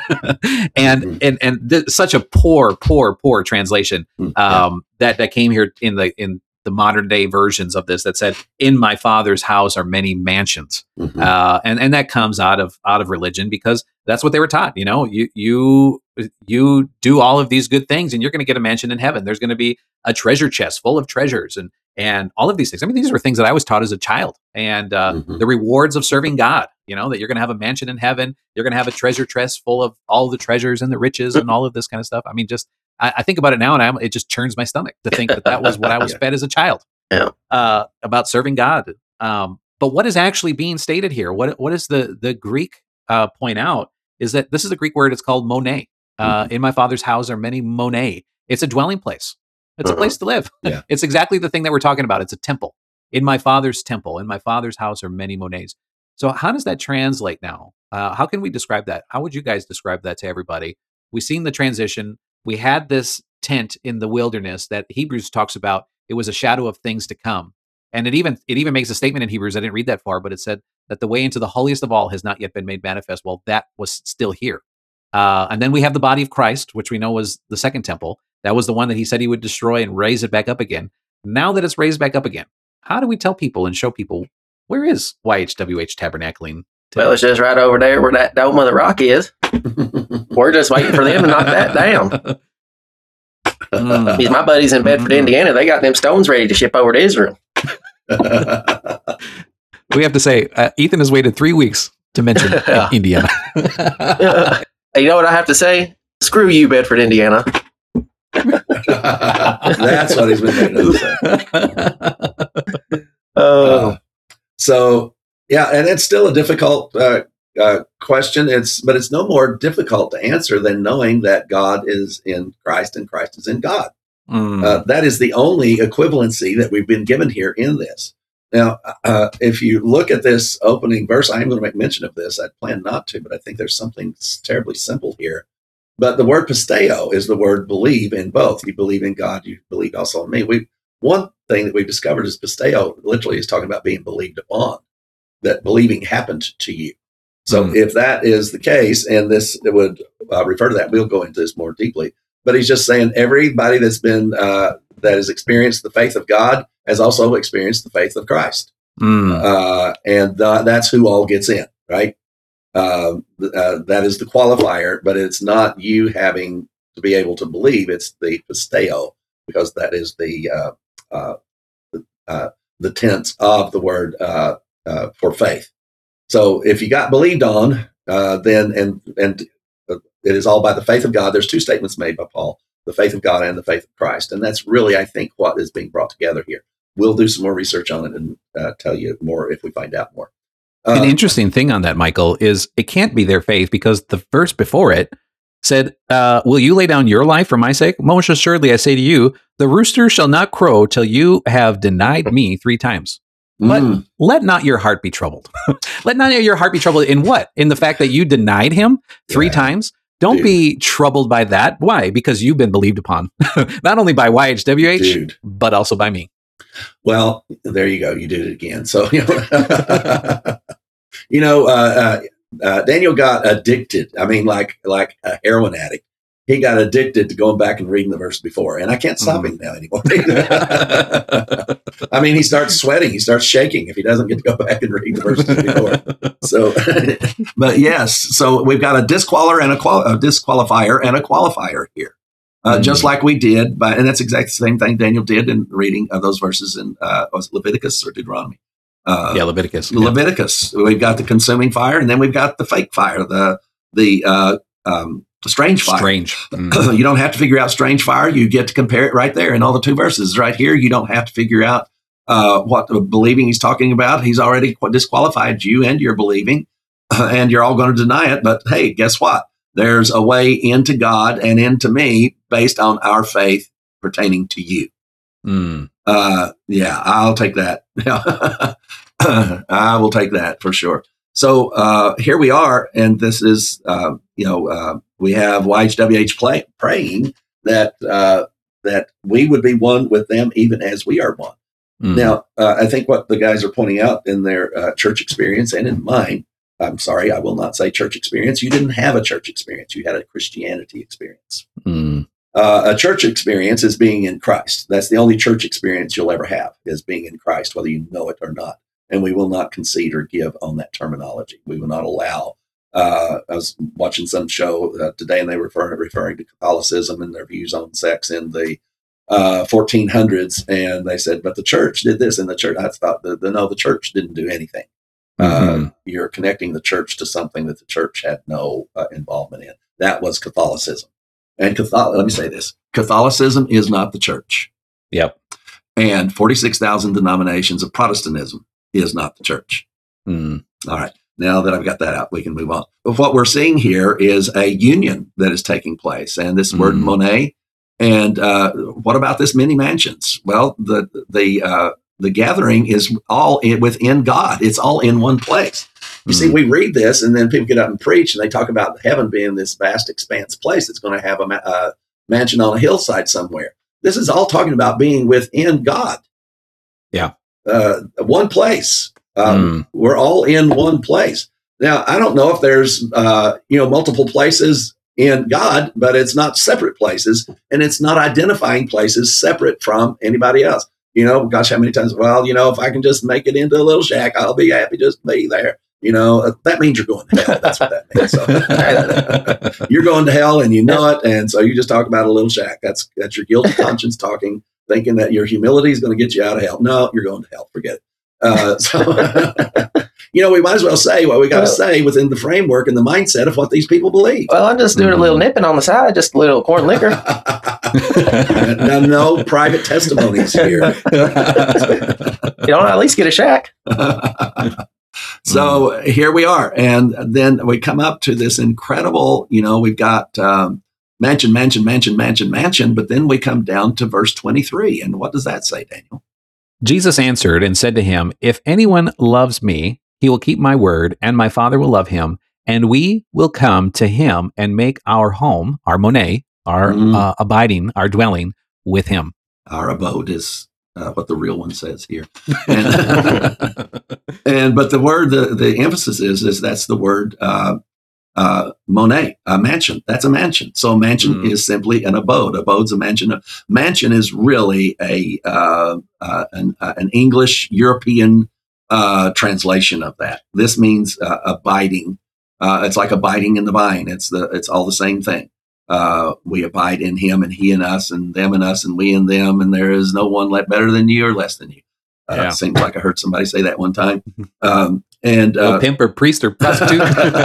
Speaker 3: and and and th- such a poor, poor, poor translation um, that that came here in the in the modern day versions of this that said, "In my Father's house are many mansions,"
Speaker 4: Mhm.
Speaker 3: uh, and and that comes out of out of religion because that's what they were taught. You know, you you you do all of these good things, and you're going to get a mansion in heaven. There's going to be a treasure chest full of treasures and and all of these things. I mean, these were things that I was taught as a child, and uh,
Speaker 4: Mhm.
Speaker 3: the rewards of serving God. You know, that you're going to have a mansion in heaven. You're going to have a treasure chest full of all the treasures and the riches and all of this kind of stuff. I mean, just I, I think about it now, and I'm, it just churns my stomach to think that that was what I was
Speaker 4: Yeah.
Speaker 3: fed as a child.
Speaker 5: Yeah.
Speaker 3: Uh, about serving God. Um, but what is actually being stated here? What what is the the Greek uh, point out is that this is a Greek word. It's called monē. Uh, In my Father's house are many monē. It's a dwelling place. It's a
Speaker 5: Uh-huh.
Speaker 3: place to live.
Speaker 4: Yeah.
Speaker 3: It's exactly the thing that we're talking about. It's a temple. In my Father's temple, in my Father's house are many monēs. So how does that translate now? Uh, how can we describe that? How would you guys describe that to everybody We've seen the transition. We had this tent in the wilderness that Hebrews talks about. It was a shadow of things to come. And it even it even makes a statement in Hebrews. I didn't read that far, but it said that the way into the holiest of all has not yet been made manifest. Well, that was still here. Uh, and then we have the body of Christ, which we know was the second temple. That was the one that he said he would destroy and raise it back up again. Now that it's raised back up again, how do we tell people and show people, where is Y H W H Tabernacling today?
Speaker 5: Well, it's just right over there where that Dome of the Rock is. We're just waiting for them to knock that down.
Speaker 3: Mm.
Speaker 5: These my buddies in Bedford,
Speaker 3: Mm.
Speaker 5: Indiana, they got them stones ready to ship over to Israel.
Speaker 3: We have to say, uh, Ethan has waited three weeks to mention uh, Indiana.
Speaker 5: Uh, you know what I have to say? Screw you, Bedford, Indiana.
Speaker 4: That's what he's been waiting to say.
Speaker 5: Oh,
Speaker 4: Uh, so yeah, and it's still a difficult uh, uh, question. It's but it's no more difficult to answer than knowing that God is in Christ and Christ is in God.
Speaker 3: Mm.
Speaker 4: Uh, that is the only equivalency that we've been given here in this. Now, uh, if you look at this opening verse, I am going to make mention of this. I plan not to, but I think there's something terribly simple here. But the word pisteo is the word believe in both. You believe in God, you believe also in me. We one thing that we've discovered is pisteo literally is talking about being believed upon, that believing happened to you. So
Speaker 3: Mm.
Speaker 4: if that is the case, and this would uh, refer to that, we'll go into this more deeply. But he's just saying everybody that's been uh, that has experienced the faith of God has also experienced the faith of Christ,
Speaker 3: Mm.
Speaker 4: uh, and uh, that's who all gets in, right? Uh, uh, that is the qualifier, but it's not you having to be able to believe. It's the pisteo, because that is the uh, uh, uh, the tense of the word uh, uh, for faith. So if you got believed on, uh, then and and it is all by the faith of God. There's two statements made by Paul: the faith of God and the faith of Christ, and that's really, I think, what is being brought together here. We'll do some more research on it and uh, tell you more if we find out more. Uh,
Speaker 3: An interesting thing on that, Michael, is it can't be their faith because the verse before it said, uh, will you lay down your life for my sake? Most assuredly, I say to you, the rooster shall not crow till you have denied me three times. But
Speaker 4: mm,
Speaker 3: let not your heart be troubled. Let not your heart be troubled in what? In the fact that you denied him three
Speaker 4: Yeah.
Speaker 3: times? Don't
Speaker 4: Dude.
Speaker 3: be troubled by that. Why? Because you've been believed upon, not only by Y H W H,
Speaker 4: dude.
Speaker 3: but also by me.
Speaker 4: Well, there you go. You did it again. So, you know, you know uh, uh, uh, Daniel got addicted. I mean, like like a heroin addict. He got addicted to going back and reading the verse before, and I can't stop
Speaker 3: Mhm.
Speaker 4: him now anymore. I mean, he starts sweating. He starts shaking if he doesn't get to go back and read the verses before. So, but yes, so we've got a disqualifier and a, qual- a disqualifier and a qualifier here. Uh,
Speaker 3: Mm.
Speaker 4: Just like we did, by, and that's exactly the same thing Daniel did in reading uh, those verses in uh, was it Leviticus or Deuteronomy? Uh,
Speaker 3: Yeah, Leviticus. Yeah.
Speaker 4: Leviticus. We've got the consuming fire, and then we've got the fake fire, the the uh, um, strange fire.
Speaker 3: Strange. Mm.
Speaker 4: You don't have to figure out strange fire. You get to compare it right there in all the two verses right here. You don't have to figure out uh, what believing he's talking about. He's already disqualified you and your believing, and you're all going to deny it. But hey, guess what? There's a way into God and into me based on our faith pertaining to you.
Speaker 3: Mm.
Speaker 4: Uh, yeah, I'll take that. I will take that for sure. So uh, here we are, and this is, uh, you know, uh, we have Y H W H play, praying that uh, that we would be one with them, even as we are one.
Speaker 3: Mm.
Speaker 4: Now, uh, I think what the guys are pointing out in their uh, church experience and in mine, I'm sorry, I will not say church experience. You didn't have a church experience. You had a Christianity experience.
Speaker 3: Mm.
Speaker 4: Uh, a church experience is being in Christ. That's the only church experience you'll ever have, is being in Christ, whether you know it or not. And we will not concede or give on that terminology. We will not allow. Uh, I was watching some show uh, today, and they were referring, referring to Catholicism and their views on sex in the uh, fourteen hundreds. And they said, but the church did this, and the church, I thought, the, the, no, the church didn't do anything.
Speaker 3: Mhm.
Speaker 4: Uh, you're connecting the church to something that the church had no uh, involvement in. That was Catholicism. And Catholic, let me say this, Catholicism is not the church.
Speaker 3: Yep.
Speaker 4: And forty-six thousand denominations of Protestantism is not the church.
Speaker 3: Mm.
Speaker 4: All right. Now that I've got that out, we can move on. What we're seeing here is a union that is taking place. And this word
Speaker 3: Mm.
Speaker 4: Monet. And uh, what about this many mansions? Well, the the uh, the gathering is all in, within God. It's all in one place. You mm-hmm. see, we read this, and then people get up and preach, and they talk about heaven being this vast expanse place that's going to have a, ma- a mansion on a hillside somewhere. This is all talking about being within God.
Speaker 3: Yeah.
Speaker 4: Uh, one place. Um, mm. We're all in one place. Now, I don't know if there's, uh, you know, multiple places in God, but it's not separate places, and it's not identifying places separate from anybody else. You know, gosh, how many times, well, you know, if I can just make it into a little shack, I'll be happy just to be there. You know, that means you're going to hell. That's what that means. So you're going to hell and you know it. And so you just talk about a little shack. That's that's your guilty conscience talking, thinking that your humility is going to get you out of hell. No, you're going to hell. Forget it. Uh, so, you know, we might as well say what we got to well, say within the framework and the mindset of what these people believe.
Speaker 5: Well, I'm just doing mm-hmm. a little nipping on the side, just a little corn liquor.
Speaker 4: no, no private testimonies here.
Speaker 5: You don't at least get a shack.
Speaker 4: So mm. here we are. And then we come up to this incredible, you know, we've got um, mansion, mansion, mansion, mansion, mansion. But then we come down to verse twenty-three. And what does that say, Daniel?
Speaker 3: Jesus answered and said to him, if anyone loves me, he will keep my word, and my Father will love him, and we will come to him and make our home, our monē, our mm. uh, abiding, our dwelling with him.
Speaker 4: Our abode is uh, what the real one says here. And, and but the word, the, the emphasis is, is that's the word uh, uh, monē, a mansion. That's a mansion. So a mansion mm. is simply an abode. Abode's a mansion. A mansion is really a uh, uh, an, uh, an English European uh, translation of that. This means uh, abiding. Uh, it's like abiding in the vine. It's the it's all the same thing. Uh, we abide in him, and he in us, and them in us, and we in them, and there is no one better than you or less than you. Uh, yeah. Seems like I heard somebody say that one time. Um, and uh,
Speaker 3: well, pimp or priest or prostitute.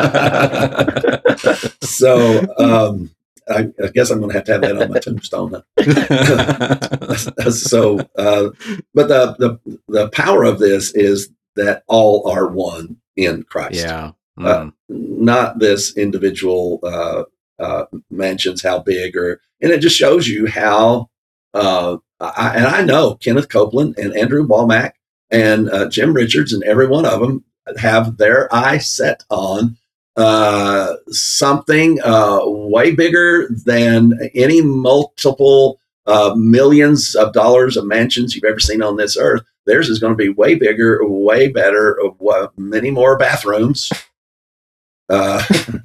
Speaker 4: so um, I, I guess I'm going to have to have that on my tombstone. Huh? so, uh, but the, the the power of this is that all are one in Christ.
Speaker 3: Yeah. Mm.
Speaker 4: Uh, not this individual uh, uh, mentions how big, or and it just shows you how. Uh, I, and I know Kenneth Copeland and Andrew Wommack and uh, Jim Richards and every one of them have their eye set on uh, something uh, way bigger than any multiple uh, millions of dollars of mansions you've ever seen on this earth. Theirs is going to be way bigger, way better, uh, many more bathrooms. Uh,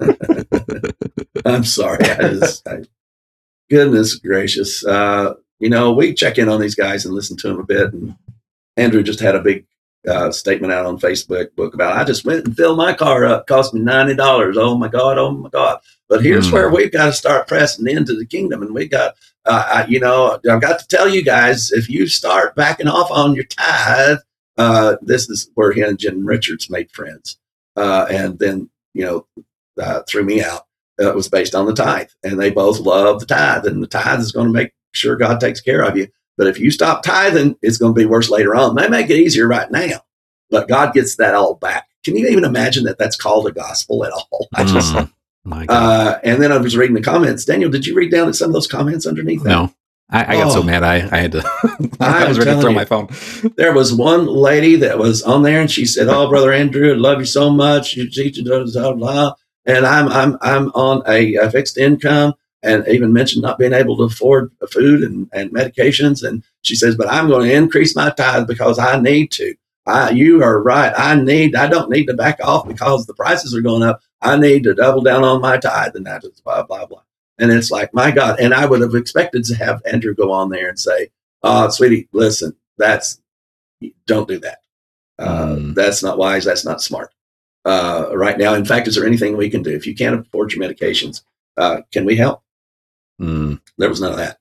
Speaker 4: I'm sorry. I just, I, goodness gracious. Uh, You know, we check in on these guys and listen to them a bit. And Andrew just had a big uh, statement out on Facebook book about, I just went and filled my car up, cost me ninety dollars. Oh my God, oh my God. But here's mm. where we've got to start pressing into the kingdom. And we got, uh, I, you know, I've got to tell you guys, if you start backing off on your tithe, uh, this is where he and Jim Richards made friends. Uh, and then, you know, uh, threw me out. Uh, it was based on the tithe. And they both love the tithe. And the tithe is going to make sure God takes care of you. But if you stop tithing, it's going to be worse later on. They make it easier right now, but God gets that all back. Can you even imagine that that's called a gospel at all? I just, mm, my God. Uh, and then I was reading the comments. Daniel, did you read down at some of those comments underneath that?
Speaker 3: No, I, I got oh. so mad. I, I had to, I was ready to throw you, my phone.
Speaker 4: There was one lady that was on there and she said, oh, Brother Andrew, I love you so much. You teach, blah, blah, blah. And I'm, I'm, I'm on a, a fixed income. And even mentioned not being able to afford food and, and medications. And she says, but I'm going to increase my tithe because I need to. I, you are right. I need, I don't need to back off because the prices are going up. I need to double down on my tithe. And that is blah, blah, blah. And it's like, my God. And I would have expected to have Andrew go on there and say, oh, sweetie, listen, that's, don't do that. Uh, mm. That's not wise. That's not smart. Uh, right now, in fact, is there anything we can do? If you can't afford your medications, uh, can we help? Mm. There was none of that.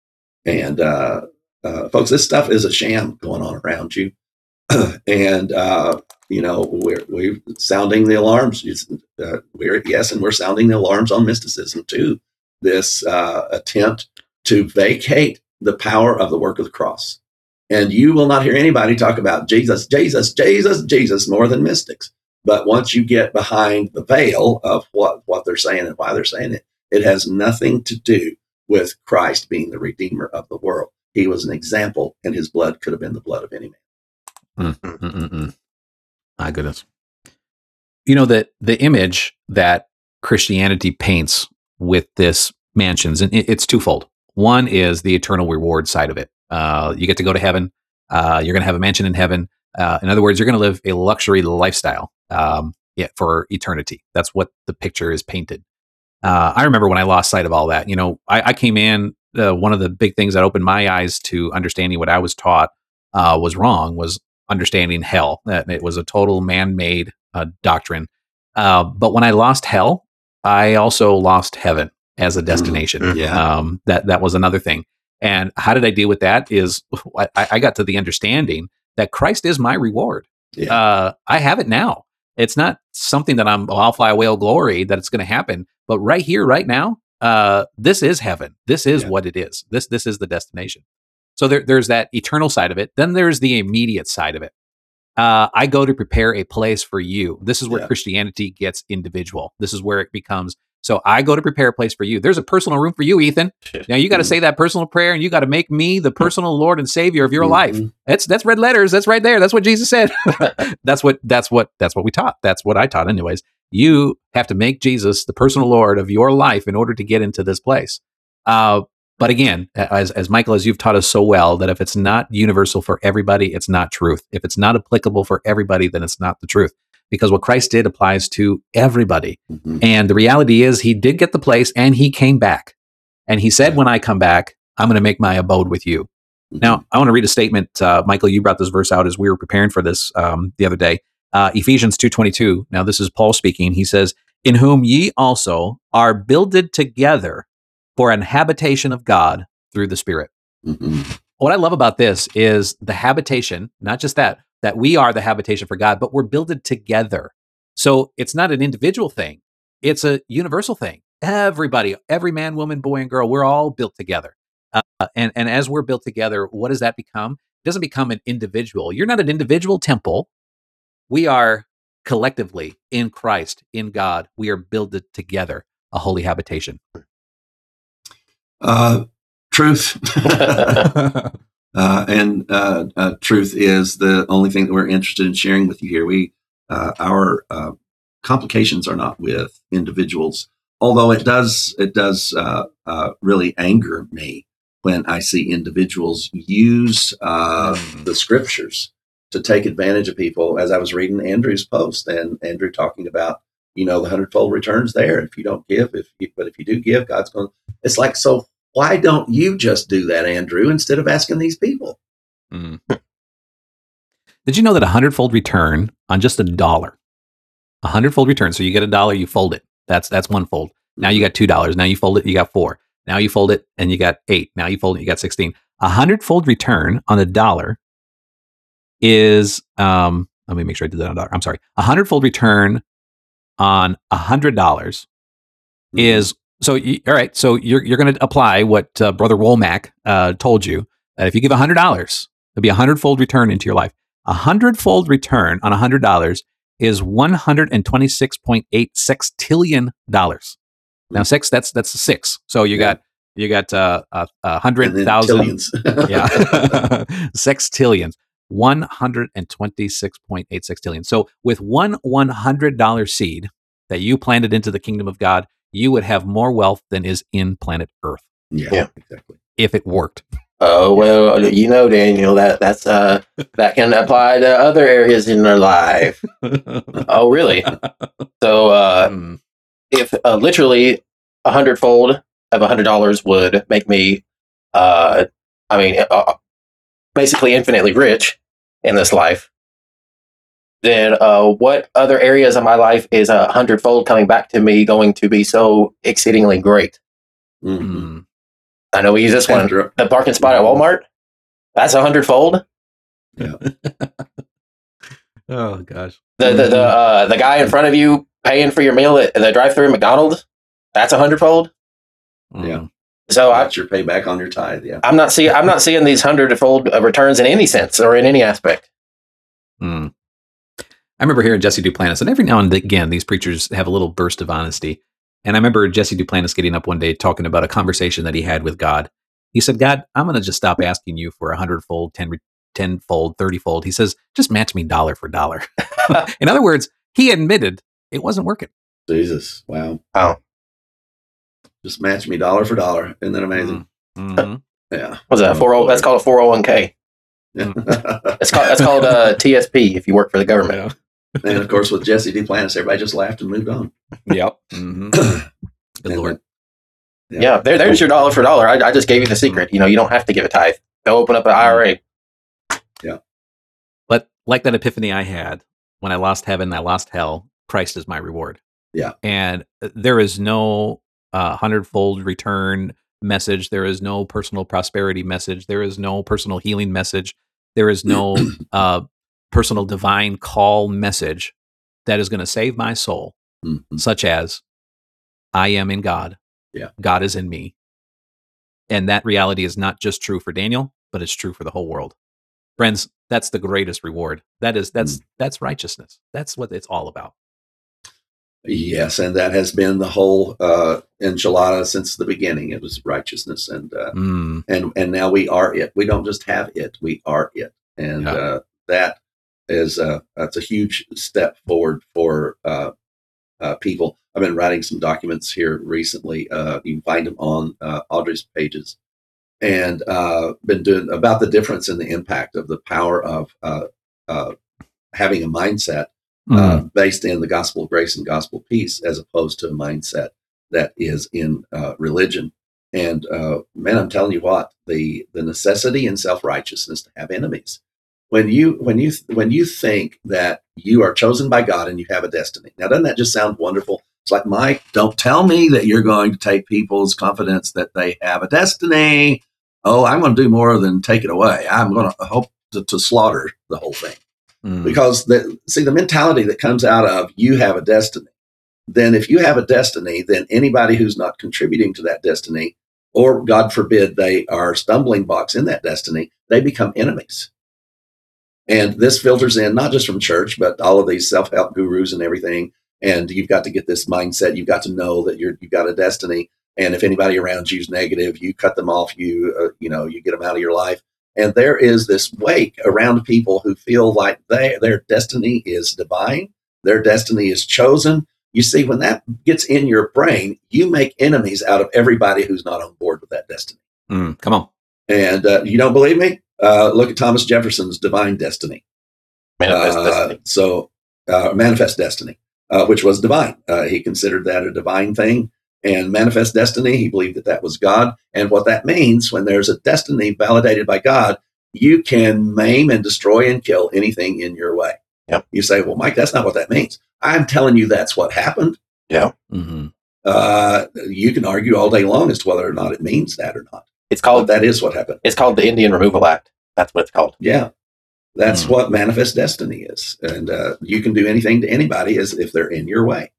Speaker 4: And uh, uh, folks, this stuff is a sham going on around you. and, uh, you know, we're, we're sounding the alarms. Uh, we're, yes, and we're sounding the alarms on mysticism too. This uh, attempt to vacate the power of the work of the cross. And you will not hear anybody talk about Jesus, Jesus, Jesus, Jesus more than mystics. But once you get behind the veil of what, what they're saying and why they're saying it, it has nothing to do with Christ being the Redeemer of the world. He was an example, and his blood could have been the blood of any man.
Speaker 3: Mm, mm, mm, mm. My goodness. You know, that the image that Christianity paints with this mansions, and it, it's twofold. One is the eternal reward side of it. Uh, you get to go to heaven. Uh, you're going to have a mansion in heaven. Uh, in other words, you're going to live a luxury lifestyle um, yeah, for eternity. That's what the picture is painted. Uh, I remember when I lost sight of all that. You know, I, I came in, uh, one of the big things that opened my eyes to understanding what I was taught uh, was wrong was understanding hell. That it was a total man-made uh, doctrine. Uh, but when I lost hell, I also lost heaven as a destination.
Speaker 4: Mm, yeah.
Speaker 3: Um, that that was another thing. And how did I deal with that? Is I, I got to the understanding that Christ is my reward.
Speaker 4: Yeah.
Speaker 3: Uh, I have it now. It's not something that I'm, oh, I'll fly away, oh, glory, that it's going to happen. But right here, right now, uh, this is heaven. This is
Speaker 4: Yeah.
Speaker 3: what it is. This this is the destination. So there, there's that eternal side of it. Then there's the immediate side of it. Uh, I go to prepare a place for you. This is where
Speaker 4: Yeah.
Speaker 3: Christianity gets individual. This is where it becomes, so I go to prepare a place for you. There's a personal room for you, Ethan. Now you got to
Speaker 4: Mhm.
Speaker 3: say that personal prayer, and you got to make me the personal Lord and Savior of your
Speaker 4: Mhm.
Speaker 3: life. That's that's red letters. That's right there. That's what Jesus said. that's what that's what that's what we taught. That's what I taught, anyways. You have to make Jesus the personal Lord of your life in order to get into this place. Uh, but again, as as Michael, as you've taught us so well, that if it's not universal for everybody, it's not truth. If it's not applicable for everybody, then it's not the truth. Because what Christ did applies to everybody.
Speaker 4: Mhm.
Speaker 3: And the reality is he did get the place and he came back. And he said, when I come back, I'm going to make my abode with you. Now, I want to read a statement. Uh, Michael, you brought this verse out as we were preparing for this um, the other day. Uh, Ephesians two twenty-two. Now, this is Paul speaking. He says, in whom ye also are builded together for an habitation of God through the Spirit.
Speaker 4: Mhm.
Speaker 3: What I love about this is the habitation, not just that, that we are the habitation for God, but we're builded together. So it's not an individual thing. It's a universal thing. Everybody, every man, woman, boy, and girl, we're all built together. Uh, and, and as we're built together, what does that become? It doesn't become an individual. You're not an individual temple. We are collectively in Christ, in God. We are builded together, a holy habitation.
Speaker 4: Uh, truth. uh, and uh, uh, truth is the only thing that we're interested in sharing with you here. We, uh, our uh, complications are not with individuals, although it does it does uh, uh, really anger me when I see individuals use uh,
Speaker 3: Mm.
Speaker 4: the scriptures to take advantage of people. As I was reading Andrew's post, and Andrew talking about, you know, the hundredfold returns there. If you don't give, if you, but if you do give, God's going to. It's like, so why don't you just do that, Andrew, instead of asking these people?
Speaker 3: Mm. Did you know that a hundredfold return on just a dollar, a hundredfold return? So you get a dollar, you fold it. That's that's one fold. Now you got two dollars. Now you fold it, you got four. Now you fold it, and you got eight. Now you fold it, you got sixteen. A hundredfold return on a dollar is um. Let me make sure I did that on a dollar. I'm sorry. A hundredfold return on a hundred dollars is. So, you, all right. So you're you're going to apply what uh, Brother Womack uh, told you, that if you give a hundred dollars, there'll be a hundredfold return into your life. A hundredfold return on a hundred dollars is one hundred and twenty six point eight sextillion dollars. Now, six that's that's six. So you
Speaker 4: Yeah.
Speaker 3: got you got uh, a, a
Speaker 4: And
Speaker 3: hundred
Speaker 4: then
Speaker 3: thousand.
Speaker 4: tillions.
Speaker 3: Yeah, sextillions. One hundred and twenty six point eight sextillion. So with one one hundred dollar seed that you planted into the kingdom of God, you would have more wealth than is in planet Earth
Speaker 4: Yeah,
Speaker 5: Yeah.
Speaker 4: exactly.
Speaker 3: if it worked.
Speaker 5: Oh well, you know, Daniel, that that's uh that can apply to other areas in their life. Oh, really? So, uh,
Speaker 3: Mm.
Speaker 5: if uh, literally a hundredfold of a hundred dollars would make me, uh, I mean, uh, basically infinitely rich in this life, then uh, what other areas of my life is a hundredfold coming back to me going to be so exceedingly great?
Speaker 4: Mhm.
Speaker 3: Mm.
Speaker 5: I know we use this one.
Speaker 4: After-
Speaker 5: The parking spot at Walmart. That's a hundredfold.
Speaker 3: Oh gosh.
Speaker 5: The the the uh, the guy in front of you paying for your meal at the drive-through at McDonald's. That's a hundredfold.
Speaker 3: Mm.
Speaker 4: Yeah.
Speaker 5: So I,
Speaker 4: That's your payback on your tithe. Yeah.
Speaker 5: I'm not seeing I'm not seeing these hundredfold uh, returns in any sense or in any aspect.
Speaker 3: Mm. I remember hearing Jesse Duplantis, and every now and again, these preachers have a little burst of honesty. And I remember Jesse Duplantis getting up one day talking about a conversation that he had with God. He said, God, I'm going to just stop asking you for a hundredfold, ten, tenfold, thirtyfold. He says, just match me dollar for dollar. In other words, he admitted it wasn't working.
Speaker 4: Jesus. Wow.
Speaker 5: Wow.
Speaker 4: Just match me dollar for dollar. Isn't that amazing?
Speaker 3: Mm-hmm.
Speaker 4: Yeah.
Speaker 5: What's that? four oh That's called a four oh one k.
Speaker 4: Yeah.
Speaker 5: That's called, that's called uh, T S P if you work for the government.
Speaker 4: And of course, with Jesse Duplantis, everybody just laughed and moved on.
Speaker 3: Yep. Mm-hmm. Good Lord.
Speaker 5: Yeah, yeah there, there's your dollar for dollar. I, I just gave you the secret. You know, you don't have to give a tithe. Go open up an I R A.
Speaker 4: Yeah.
Speaker 3: But like that epiphany I had when I lost heaven, I lost hell. Christ is my reward.
Speaker 4: Yeah.
Speaker 3: And there is no uh, hundredfold return message. There is no personal prosperity message. There is no personal healing message. There is no uh, personal divine call message that is going to save my soul,
Speaker 4: mm-hmm.
Speaker 3: such as I am in God.
Speaker 4: Yeah.
Speaker 3: God is in me. And that reality is not just true for Daniel, but it's true for the whole world. Friends, that's the greatest reward. That is, that's, mm. that's righteousness. That's what it's all about.
Speaker 4: Yes, and that has been the whole uh, enchilada since the beginning. It was righteousness, and uh,
Speaker 3: mm.
Speaker 4: and and now we are it. We don't just have it; we are it, and
Speaker 3: yeah.
Speaker 4: uh, that is uh, that's a huge step forward for uh, uh, people. I've been writing some documents here recently. Uh, you can find them on uh, Audrey's pages, and uh, been doing about the difference in the impact of the power of uh, uh, having a mindset.
Speaker 3: Mm.
Speaker 4: Uh, based in the gospel of grace and gospel of peace, as opposed to a mindset that is in uh, religion. And uh, man, I'm telling you what, the the necessity in self-righteousness to have enemies. When you when you when you think that you are chosen by God and you have a destiny. Now, doesn't that just sound wonderful? It's like, Mike, don't tell me that you're going to take people's confidence that they have a destiny. Oh, I'm going to do more than take it away. I'm going to hope to, to slaughter the whole thing. Mm. Because, the, see, the mentality that comes out of you have a destiny, then if you have a destiny, then anybody who's not contributing to that destiny, or God forbid, they are stumbling blocks in that destiny, they become enemies. And this filters in not just from church, but all of these self-help gurus and everything. And you've got to get this mindset. You've got to know that you're, you've got a destiny. And if anybody around you is negative, you cut them off, you, uh, you know, you get them out of your life. And there is this wake around people who feel like they, their destiny is divine. Their destiny is chosen. You see, when that gets in your brain, you make enemies out of everybody who's not on board with that destiny.
Speaker 3: Mm, come on.
Speaker 4: And uh, you don't believe me? Uh, look at Thomas Jefferson's divine destiny.
Speaker 5: Manifest
Speaker 4: uh,
Speaker 5: destiny.
Speaker 4: So, uh, manifest destiny, uh, which was divine. Uh, he considered that a divine thing. And manifest destiny, he believed that that was God. And what that means, when there's a destiny validated by God, you can maim and destroy and kill anything in your way.
Speaker 5: Yep.
Speaker 4: You say, well, Mike, that's not what that means. I'm telling you that's what happened.
Speaker 5: Yeah.
Speaker 3: Mm-hmm.
Speaker 4: Uh, you can argue all day long as to whether or not it means that or not.
Speaker 5: It's called,
Speaker 4: but that is what happened.
Speaker 5: It's called the Indian Removal Act. That's what it's called.
Speaker 4: Yeah. That's
Speaker 3: mm-hmm.
Speaker 4: what manifest destiny is. And uh, you can do anything to anybody as if they're in your way.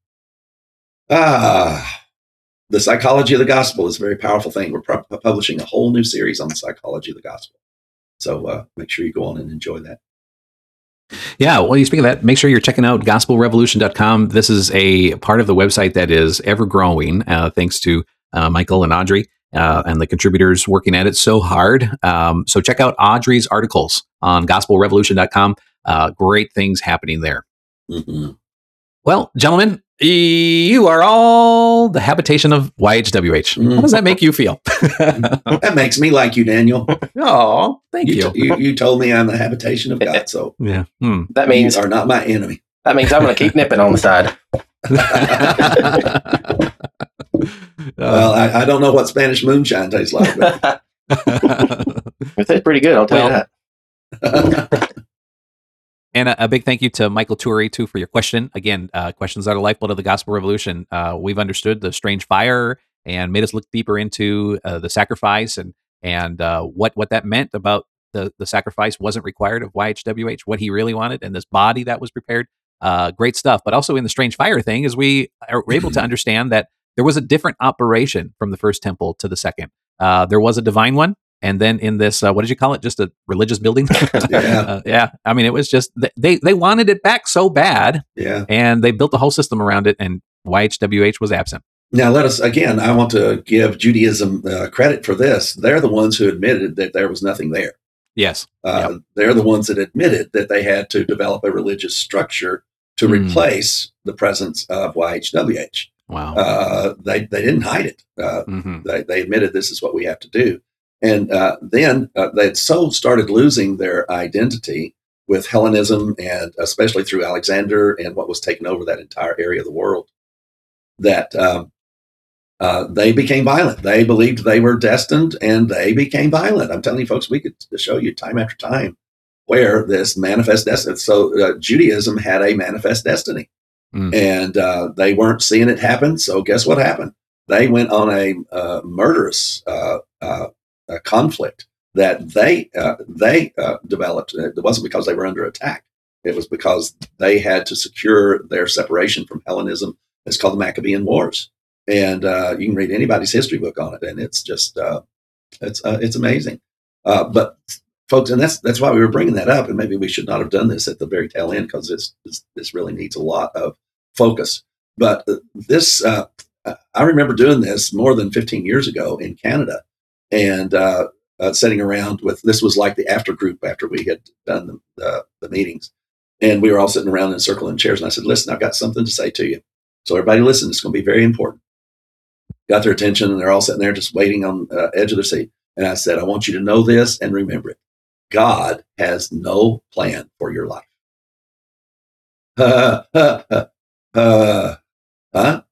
Speaker 4: Ah. The psychology of the gospel is a very powerful thing. We're pu- publishing a whole new series on the psychology of the gospel. So uh, make sure you go on and enjoy that.
Speaker 3: Yeah, well, you speak of that, make sure you're checking out gospel revolution dot com. This is a part of the website that is ever growing, uh, thanks to uh, Michael and Audrey uh, and the contributors working at it so hard. Um, so check out Audrey's articles on gospel revolution dot com. Uh, great things happening there.
Speaker 4: Mm-hmm.
Speaker 3: Well, gentlemen, you are all the habitation of Y H W H. How does that make you feel?
Speaker 4: That makes me like you, Daniel.
Speaker 3: Oh, thank you.
Speaker 4: You, t- you. You told me I'm the habitation of God, so
Speaker 3: yeah, hmm.
Speaker 5: that means
Speaker 4: you are not my enemy.
Speaker 5: That means I'm going to keep nipping on the side.
Speaker 4: Well, I, I don't know what Spanish moonshine tastes like, but
Speaker 5: it tastes pretty good. I'll tell well, you that.
Speaker 3: And a, a big thank you to Michael Turi, too, for your question. Again, uh, questions are the lifeblood of the gospel revolution. Uh, we've understood the strange fire and made us look deeper into uh, the sacrifice and and uh, what, what that meant about the, the sacrifice wasn't required of Y H W H, what he really wanted, and this body that was prepared. Uh, great stuff. But also in the strange fire thing is we are able to understand that there was a different operation from the first temple to the second. Uh, there was a divine one. And then in this, uh, what did you call it? Just a religious building?
Speaker 4: Yeah.
Speaker 3: uh, yeah. I mean, it was just, they they wanted it back so bad.
Speaker 4: Yeah.
Speaker 3: And they built the whole system around it, and Y H W H was absent.
Speaker 4: Now, let us, again, I want to give Judaism uh, credit for this. They're the ones who admitted that there was nothing there.
Speaker 3: Yes.
Speaker 4: Uh,
Speaker 3: Yep.
Speaker 4: They're the ones that admitted that they had to develop a religious structure to
Speaker 3: Mm.
Speaker 4: replace the presence of Y H W H.
Speaker 3: Wow.
Speaker 4: Uh, they they didn't hide it. Uh,
Speaker 3: hmm
Speaker 4: they, they admitted this is what we have to do. And uh, then uh, they'd so started losing their identity with Hellenism, and especially through Alexander and what was taking over that entire area of the world, that um, uh, they became violent. They believed they were destined, and they became violent. I'm telling you, folks, we could show you time after time where this manifest destiny. So uh, Judaism had a manifest destiny,
Speaker 3: Mm.
Speaker 4: and uh, they weren't seeing it happen. So guess what happened? They went on a uh, murderous uh, uh, a conflict that they uh, they uh, developed. It wasn't because they were under attack. It was because they had to secure their separation from Hellenism. It's called the Maccabean Wars, and uh, you can read anybody's history book on it, and it's just uh, it's uh, it's amazing. Uh, but folks, and that's that's why we were bringing that up, and maybe we should not have done this at the very tail end, because this, this this really needs a lot of focus. But uh, this, uh, I remember doing this more than fifteen years ago in Canada, and uh, uh, sitting around with, this was like the after group after we had done the, the, the meetings, and we were all sitting around in a circle in chairs, and I said, listen, I've got something to say to you. So everybody listen, it's going to be very important. Got their attention, and they're all sitting there just waiting on the uh, edge of their seat. And I said, I want you to know this and remember it. God has no plan for your life. Uh, uh, uh, uh, huh?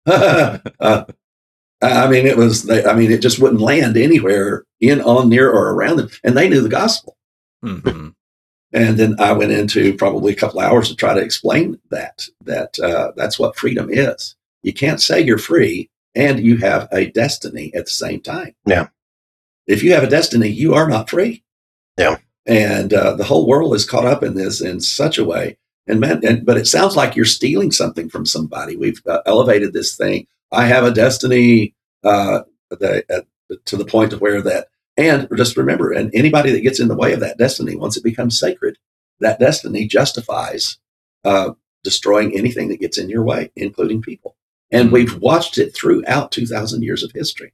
Speaker 4: uh, I mean, it was, I mean, it just wouldn't land anywhere in, on, near, or around them. And they knew the gospel.
Speaker 3: Mm-hmm.
Speaker 4: And then I went into probably a couple hours to try to explain that, that uh, that's what freedom is. You can't say you're free and you have a destiny at the same time.
Speaker 5: Yeah.
Speaker 4: If you have a destiny, you are not free.
Speaker 5: Yeah.
Speaker 4: And uh, the whole world is caught up in this in such a way. And man, and, but it sounds like you're stealing something from somebody. We've uh, elevated this thing. I have a destiny uh, the, uh, to the point of where that, and just remember, and anybody that gets in the way of that destiny, once it becomes sacred, that destiny justifies uh, destroying anything that gets in your way, including people. And we've watched it throughout two thousand years of history.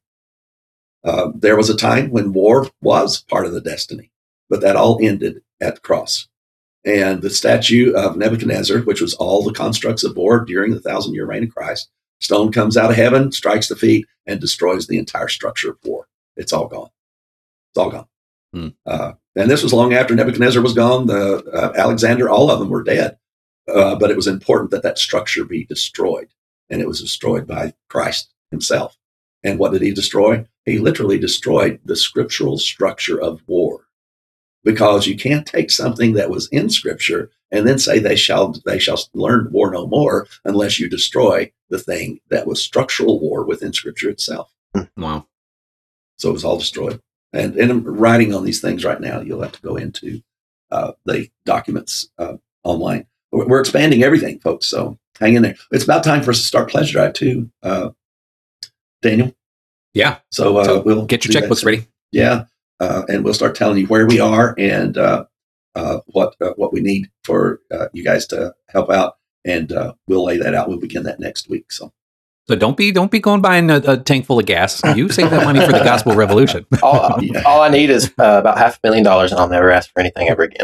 Speaker 4: Uh, there was a time when war was part of the destiny, but that all ended at the cross. And the statue of Nebuchadnezzar, which was all the constructs of war during the thousand year reign of Christ, stone comes out of heaven, strikes the feet, and destroys the entire structure of war. It's all gone. It's all gone.
Speaker 3: Hmm.
Speaker 4: Uh, and this was long after Nebuchadnezzar was gone. The uh, Alexander, all of them were dead. Uh, but it was important that that structure be destroyed. And it was destroyed by Christ himself. And what did he destroy? He literally destroyed the scriptural structure of war. Because you can't take something that was in Scripture and then say they shall they shall learn war no more unless you destroy the thing that was structural war within Scripture itself.
Speaker 3: Wow.
Speaker 4: So it was all destroyed. And, and I'm writing on these things right now. You'll have to go into uh, the documents uh, online. We're, we're expanding everything, folks. So hang in there. It's about time for us to start Pledge Drive too, uh, Daniel.
Speaker 3: Yeah.
Speaker 4: So, uh,
Speaker 3: So
Speaker 4: we'll
Speaker 3: get your
Speaker 4: do that
Speaker 3: checkbooks
Speaker 4: soon.
Speaker 3: ready.
Speaker 4: Yeah. Uh, and we'll start telling you where we are and uh, uh, what uh, what we need for uh, you guys to help out, and uh, we'll lay that out. We'll begin that next week. So,
Speaker 3: So don't be don't be going buying a, a tank full of gas. You save that money for the gospel revolution.
Speaker 5: All,
Speaker 4: Yeah.
Speaker 5: all I need is uh, about half a million dollars, and I'll never ask for anything ever again.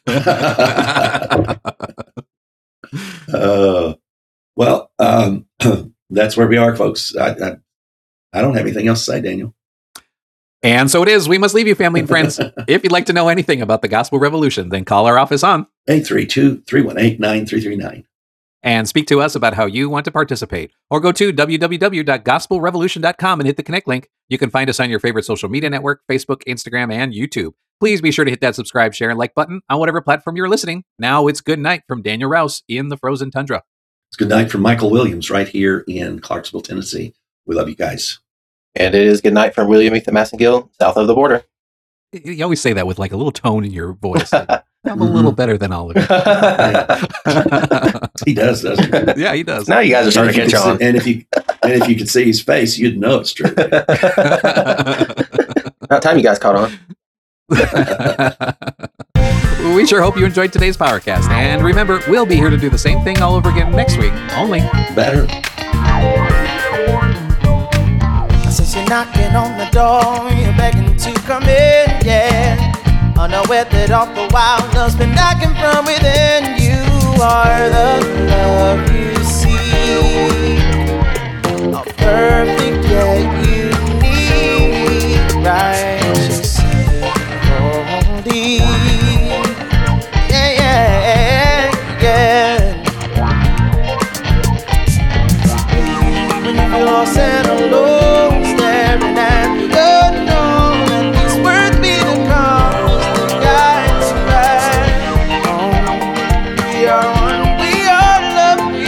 Speaker 4: uh, well, um, that's where we are, folks. I, I I don't have anything else to say, Daniel.
Speaker 3: And so it is. We must leave you, family and friends. If you'd like to know anything about the gospel revolution, then call our office on
Speaker 4: eight three two, three one eight, nine three three nine.
Speaker 3: and speak to us about how you want to participate. Or go to w w w dot gospel revolution dot com and hit the connect link. You can find us on your favorite social media network, Facebook, Instagram, and YouTube. Please be sure to hit that subscribe, share, and like button on whatever platform you're listening. Now it's good night from Daniel Rouse in the frozen tundra.
Speaker 4: It's good night from Michael Williams right here in Clarksville, Tennessee. We love you guys.
Speaker 5: And it is good night from William Ethan Massengill, south of the border.
Speaker 3: You always say that with like a little tone in your voice. Like, I'm a little better than all of you.
Speaker 4: He does, doesn't he?
Speaker 3: Yeah, he does.
Speaker 5: Now you guys are starting to
Speaker 4: And if
Speaker 5: catch
Speaker 4: you
Speaker 5: on.
Speaker 4: could see- And if you and if you could see his face, you'd know it's true.
Speaker 5: About time you guys caught on.
Speaker 3: We sure hope you enjoyed today's Powercast. And remember, we'll be here to do the same thing all over again next week, only
Speaker 4: Better.
Speaker 6: Since you're knocking on the door, you're begging to come in, yeah. unaware that all the while love's been knocking from within. You are the love you see, a perfect yet unique, righteous, holy. Yeah, yeah, yeah. When you feel lost and alone, staring at the unknown, and these words be the compass that guides you back home. We are one, we are love, we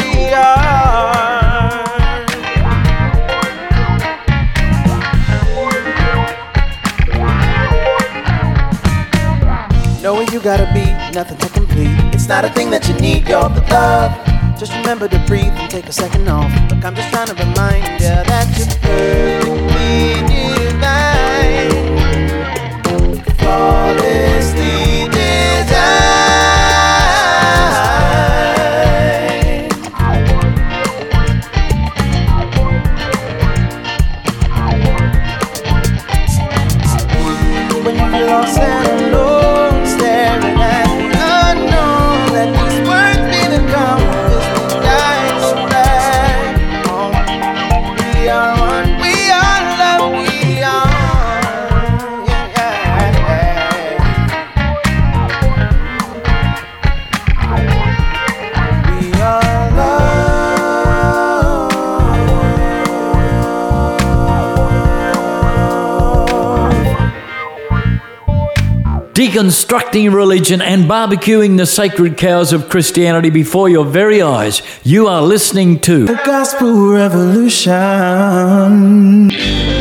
Speaker 6: are. Knowing you gotta be nothing to complete. It's not a thing that you need, you're the love. Just remember to breathe and take a second off. Look, I'm just trying to remind you that you're perfectly divine, flawlessly designed. When you feel lost and alone, staring at the unknown, let these words be the compass that guides you back home. We are one, we are love, we are. Yeah, yeah. We are love.
Speaker 7: Deconstructing religion and barbecuing the sacred cows of Christianity before your very eyes. You are listening to
Speaker 6: The Gospel Revolution.